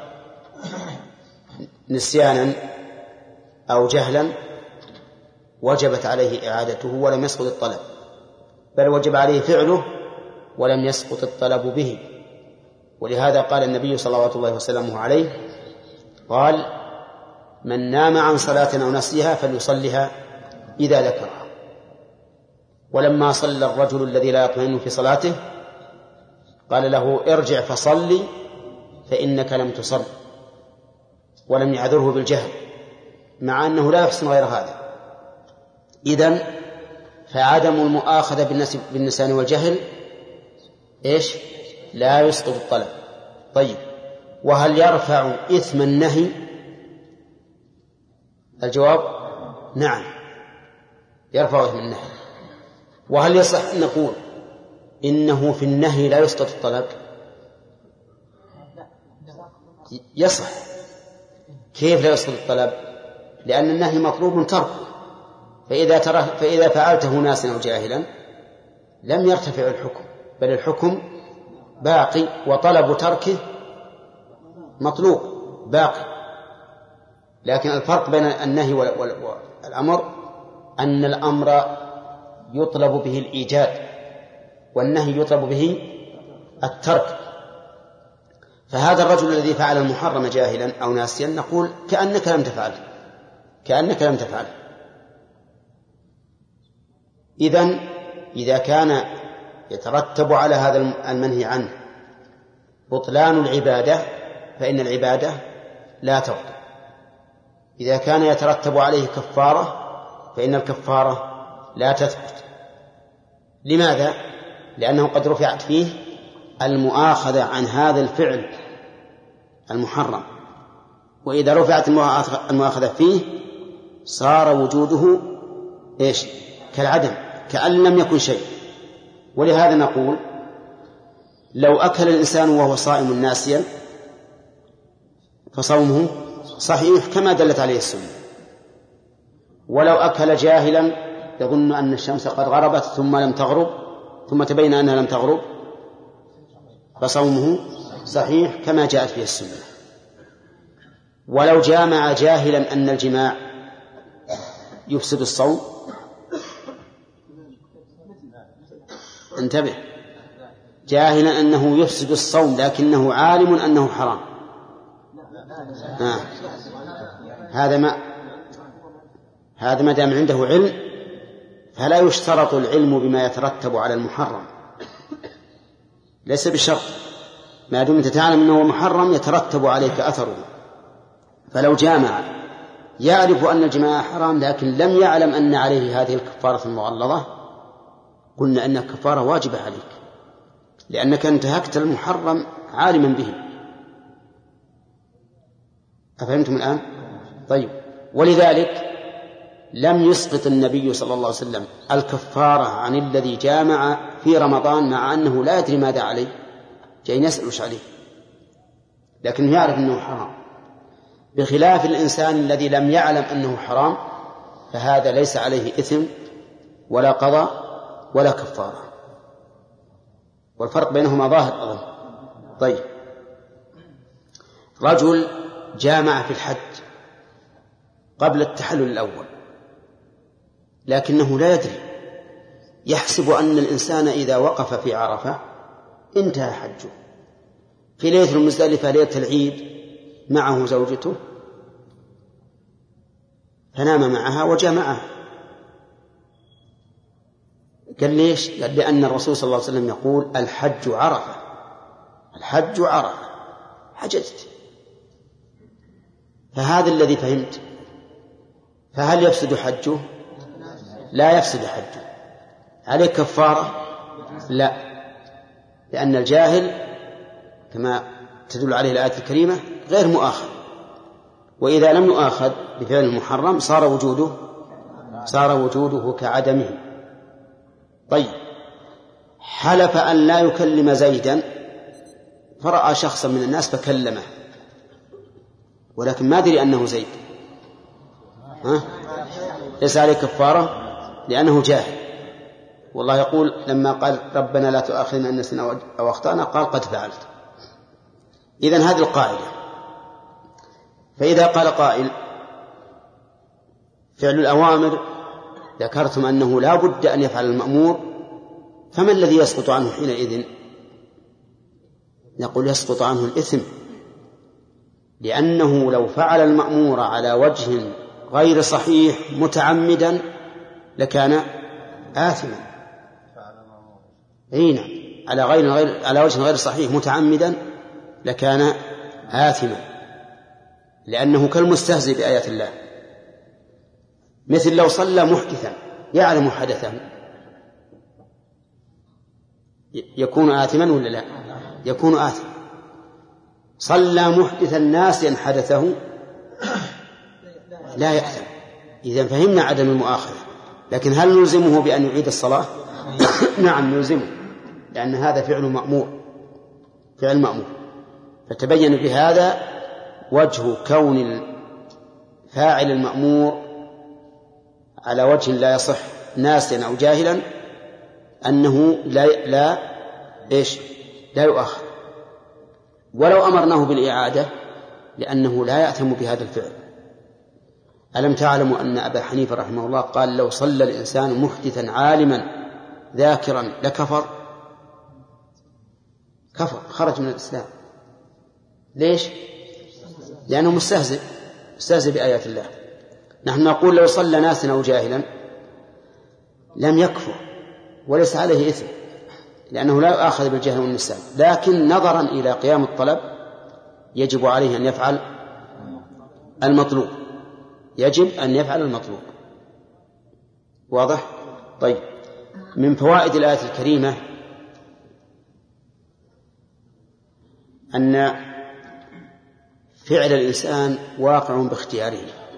نسيانا أو جهلا وجبت عليه إعادته ولم يسقط الطلب، بل وجب عليه فعله ولم يسقط الطلب به. ولهذا قال النبي صلى الله عليه وسلم عليه قال من نام عن صلاة أو نسيها فليصلها إذا ذكرها. ولما صلى الرجل الذي لا يطمئن في صلاته قال له ارجع فصلي فإنك لم تصل، ولم يعذره بالجهل مع أنه لا يحسن غير هذا. إذن فعدم المؤاخذة بالنسيان والجهل إيش؟ لا يسقط الطلب. طيب، وهل يرفع إثم النهي؟ الجواب نعم، يرفع إثم النهي. وهل يصح أن نقول إنه في النهي لا يسقط الطلب؟ يصح. كيف لا يسقط الطلب؟ لأن النهي مطلوب تركه، فإذا, ترى فإذا فعلته ناسا أو جاهلا لم يرتفع الحكم، بل الحكم باقي وطلب تركه مطلوب باقي. لكن الفرق بين النهي والأمر أن الأمر يطلب به الإيجاد والنهي يطلب به الترك. فهذا الرجل الذي فعل المحرم جاهلا أو ناسيا نقول كأنك لم تفعله، كأنك لم تفعله. إذن إذا كان يترتب على هذا المنهي عنه بطلان العبادة فإن العبادة لا تبطل. إذا كان يترتب عليه كفارة فإن الكفارة لا تثبت. لماذا؟ لأنه قد رفعت فيه المؤاخذة عن هذا الفعل المحرم، وإذا رفعت المؤاخذة فيه صار وجوده إيش؟ كالعدم، كأن لم يكن شيء. ولهذا نقول لو أكل الإنسان وهو صائم ناسيا فصومه صحيح كما دلت عليه السنة، ولو أكل جاهلا يظن أن الشمس قد غربت ثم لم تغرب ثم تبين أنها لم تغرب فصومه صحيح كما جاءت فيه السنة. ولو جامع جاهلا أن الجماع يفسد الصوم، انتبه، جاهلا أنه يفسد الصوم لكنه عالم أنه حرام، آه. هذا ما هذا ما دام عنده علم فلا يشترط العلم بما يترتب على المحرم، ليس بشرط، ما دمت تعلم أنه محرم يترتب عليك أثره. فلو جامع يعرف أن الجماع حرام لكن لم يعلم أن عليه هذه الكفارة المغلظة، قلنا أن الكفارة واجبة عليك لأنك انتهكت المحرم عالما به. أفهمتم الآن؟ طيب. ولذلك لم يسقط النبي صلى الله عليه وسلم الكفارة عن الذي جامع في رمضان مع أنه لا يدري ماذا عليه، جاي يسأل وش عليه، لكن يعرف أنه حرام، بخلاف الإنسان الذي لم يعلم أنه حرام، فهذا ليس عليه إثم ولا قضاء ولا كفارة، والفرق بينهما ظاهر أظن. طيب. رجل جامع في الحج قبل التحلل الأول لكنه لا يدري، يحسب أن الإنسان إذا وقف في عرفة انتهى حجه. في ليلة المزدلفة ليلة العيد معه زوجته فنام معها وجامعها. قال ليش؟ قال لأن الرسول صلى الله عليه وسلم يقول الحج عرفة، الحج عرفة، حججت. فهذا الذي فهمت. فهل يفسد حجه؟ لا يفسد حجه. عليه كفارة؟ لا، لأن الجاهل كما تدل عليه الآية الكريمة غير مؤاخذ، وإذا لم يؤاخذ بفعل المحرم صار وجوده صار وجوده كعدمه. طيب. حلف أن لا يكلم زيدا فرأى شخصا من الناس فكلمه ولكن ما دري أنه زيد، ها؟ ليس عليه كفارة لأنه جاهل. والله يقول لما قال ربنا لا تؤاخذنا إن نسينا أو أخطأنا قال قد فعلت. إذن هذه القاعدة. فإذا قال قائل فعل الأوامر ذكرتم أنه لا بد أن يفعل المأمور، فما الذي يسقط عنه حينئذ؟ نقول يسقط عنه الإثم، لأنه لو فعل المأمور على وجه غير صحيح متعمدا لكان آثما. أي نعم، على غير غير على وجه غير صحيح متعمدا لكان آثما، لأنه كالمستهزئ بآيات الله. مثل لو صلى محدثا يعلم حدثا يكون آثما ولا لا؟ يكون آثما. صلى محدثا ناسيا حدثه لا يأثم. إذن فهمنا عدم المؤاخذة، لكن هل نلزمه بأن يعيد الصلاة؟ نعم نلزمه، لأن هذا فعل مأمور، فعل مأمور. فتبين بهذا وجه كون فاعل المأمور على وجه لا يصح ناسيا أو جاهلا أنه لا لا إيش لا يؤاخذ، ولو أمرناه بالإعادة لأنه لا يأثم بهذا الفعل. ألم تعلموا أن أبا حنيفة رحمه الله قال لو صلى الإنسان محدثا عالما ذاكرا لكفر؟ كفر، خرج من الإسلام. ليش؟ لأنه مستهزئ مستهزئ بآيات الله. نحن نقول لو صلى ناسا أو جاهلا لم يكفر وليس عليه إثم، لأنه لا يؤاخذ بالجهل والنسيان، لكن نظرا إلى قيام الطلب يجب عليه أن يفعل المطلوب، يجب أن يفعل المطلوب. واضح؟ طيب. من فوائد الآية الكريمة أن فعل الإنسان واقع باختياره،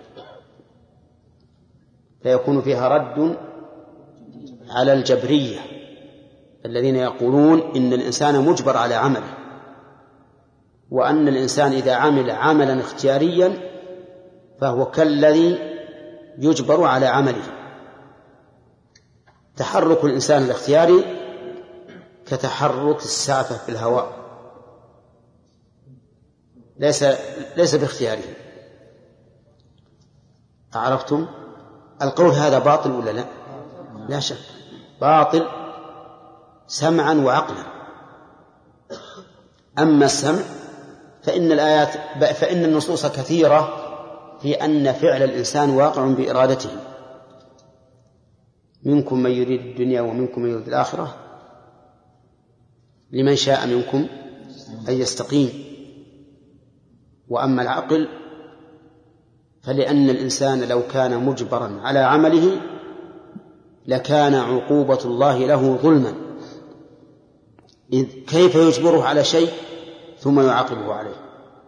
فيكون فيها رد على الجبرية الذين يقولون إن الإنسان مجبر على عمله، وأن الإنسان إذا عمل عملا اختياريا فهو كالذي يجبر على عمله. تحرك الإنسان الاختياري كتحرك السعفة في الهواء، ليس ليس باختياره. أعرفتم؟ القول هذا باطل ولا لا؟ لا شك باطل سمعا وعقلا. أما السمع فإن الآيات فإن النصوص كثيرة في أن فعل الإنسان واقع بإرادته. منكم من يريد الدنيا ومنكم من يريد الآخرة لمن شاء منكم أن يستقيم. وأما العقل فلأن الإنسان لو كان مجبرا على عمله لكان عقوبة الله له ظلما، إذ كيف يجبره على شيء ثم يعاقبه عليه؟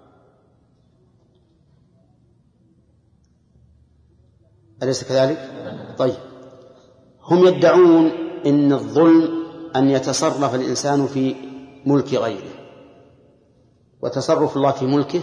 أليس كذلك؟ طيب، هم يدعون إن الظلم أن يتصرف الإنسان في ملك غيره، وتصرف الله في ملكه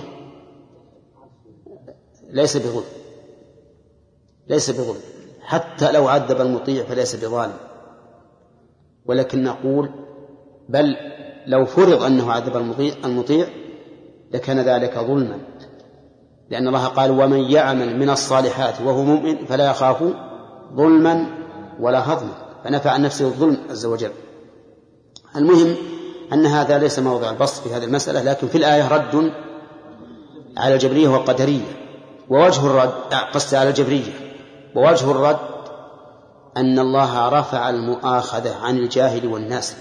ليس بظلم، ليس بظلم حتى لو عذب المطيع فليس بظالم، ولكن نقول بل لو فرض أنه عذب المطيع لكان ذلك ظلما، لأن الله قال ومن يعمل من الصالحات وهو مؤمن فلا يخاف ظلما ولا هضما، فنفى عن نفسه الظلم عز وجل. المهم أن هذا ليس موضع البسط في هذه المسألة، لكن في الآية رد على الجبرية والقدرية، ووجه الرد قصد على الجبرية، ووجه الرد أن الله رفع المؤاخذة عن الجاهل والناس،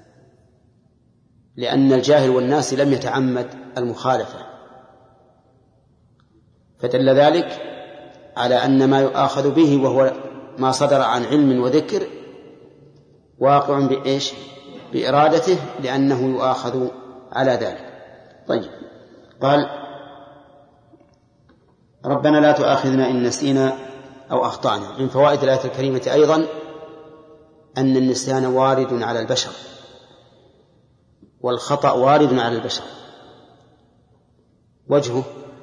لأن الجاهل والناس لم يتعمد المخالفة، فدل ذلك على أن ما يؤاخذ به وهو ما صدر عن علم وذكر واقع بإيش؟ بإرادته، لأنه يؤاخذ على ذلك. طيب، قال ربنا لا تؤاخذنا إن نسينا أو أخطأنا. من فوائد الآية الكريمة أيضا أن النسيان وارد على البشر والخطأ وارد على البشر. وجهه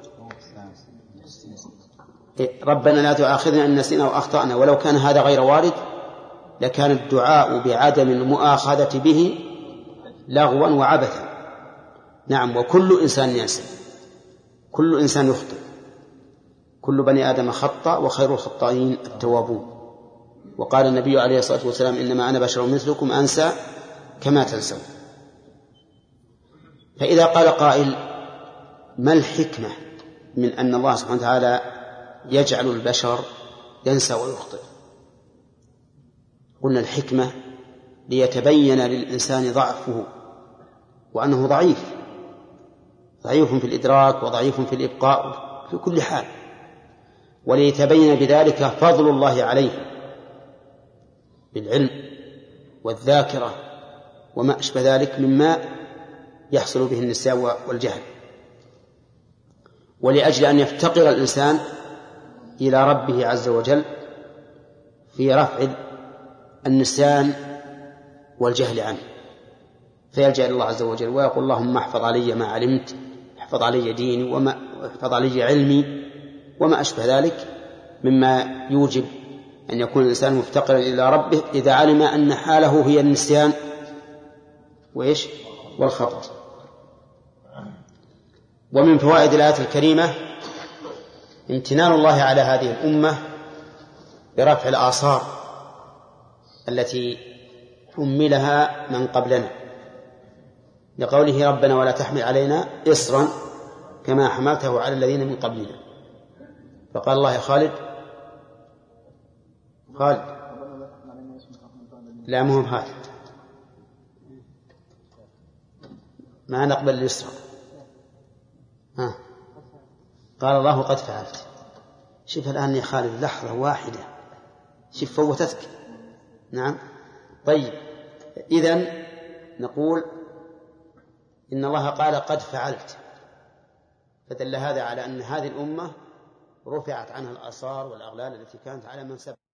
ربنا لا تؤاخذنا إن نسينا أو أخطأنا، ولو كان هذا غير وارد لكان الدعاء بعدم المؤاخذة به لغوا وعبثا. نعم، وكل إنسان ينسى، كل إنسان يخطئ، كل بني آدم خطأ وخير الخطائين التوابون. وقال النبي عليه الصلاة والسلام إنما أنا بشر مثلكم أنسى كما تنسون. فإذا قال قائل ما الحكمة من أن الله سبحانه وتعالى يجعل البشر ينسى ويخطئ؟ قلنا الحكمة ليتبين للإنسان ضعفه وأنه ضعيف، ضعيف في الإدراك وضعيف في الإبقاء في كل حال، وليتبين بذلك فضل الله عليه بالعلم والذاكرة وما أشبه ذلك مما يحصل به النسيان والجهل، ولأجل أن يفتقر الإنسان إلى ربه عز وجل في رفع النسيان والجهل عنه، فيلجأ إلى الله عز وجل ويقول اللهم احفظ علي ما علمت، احفظ علي ديني وما احفظ علي علمي وما أشبه ذلك مما يوجب أن يكون الإنسان مفتقرا إلى ربه إذا علم أن حاله هي النسيان وإيش والخطأ. ومن فوائد الآية الكريمة امتنان الله على هذه الأمة برفع الآثار التي حملها من قبلنا، لقوله ربنا ولا تحمل علينا إصرا كما حملته على الذين من قبلنا. فقال الله يا خالد خالد لا مهم هذا ما نقبل الإصرا. ها قال الله قد فعلت. شوف الآن يا خالد لحظة واحدة، شوف فوتتك. نعم. طيب، إذن نقول إن الله قال قد فعلت، فدل هذا على أن هذه الأمة رفعت عنها الآثار والأغلال التي كانت على من سبق.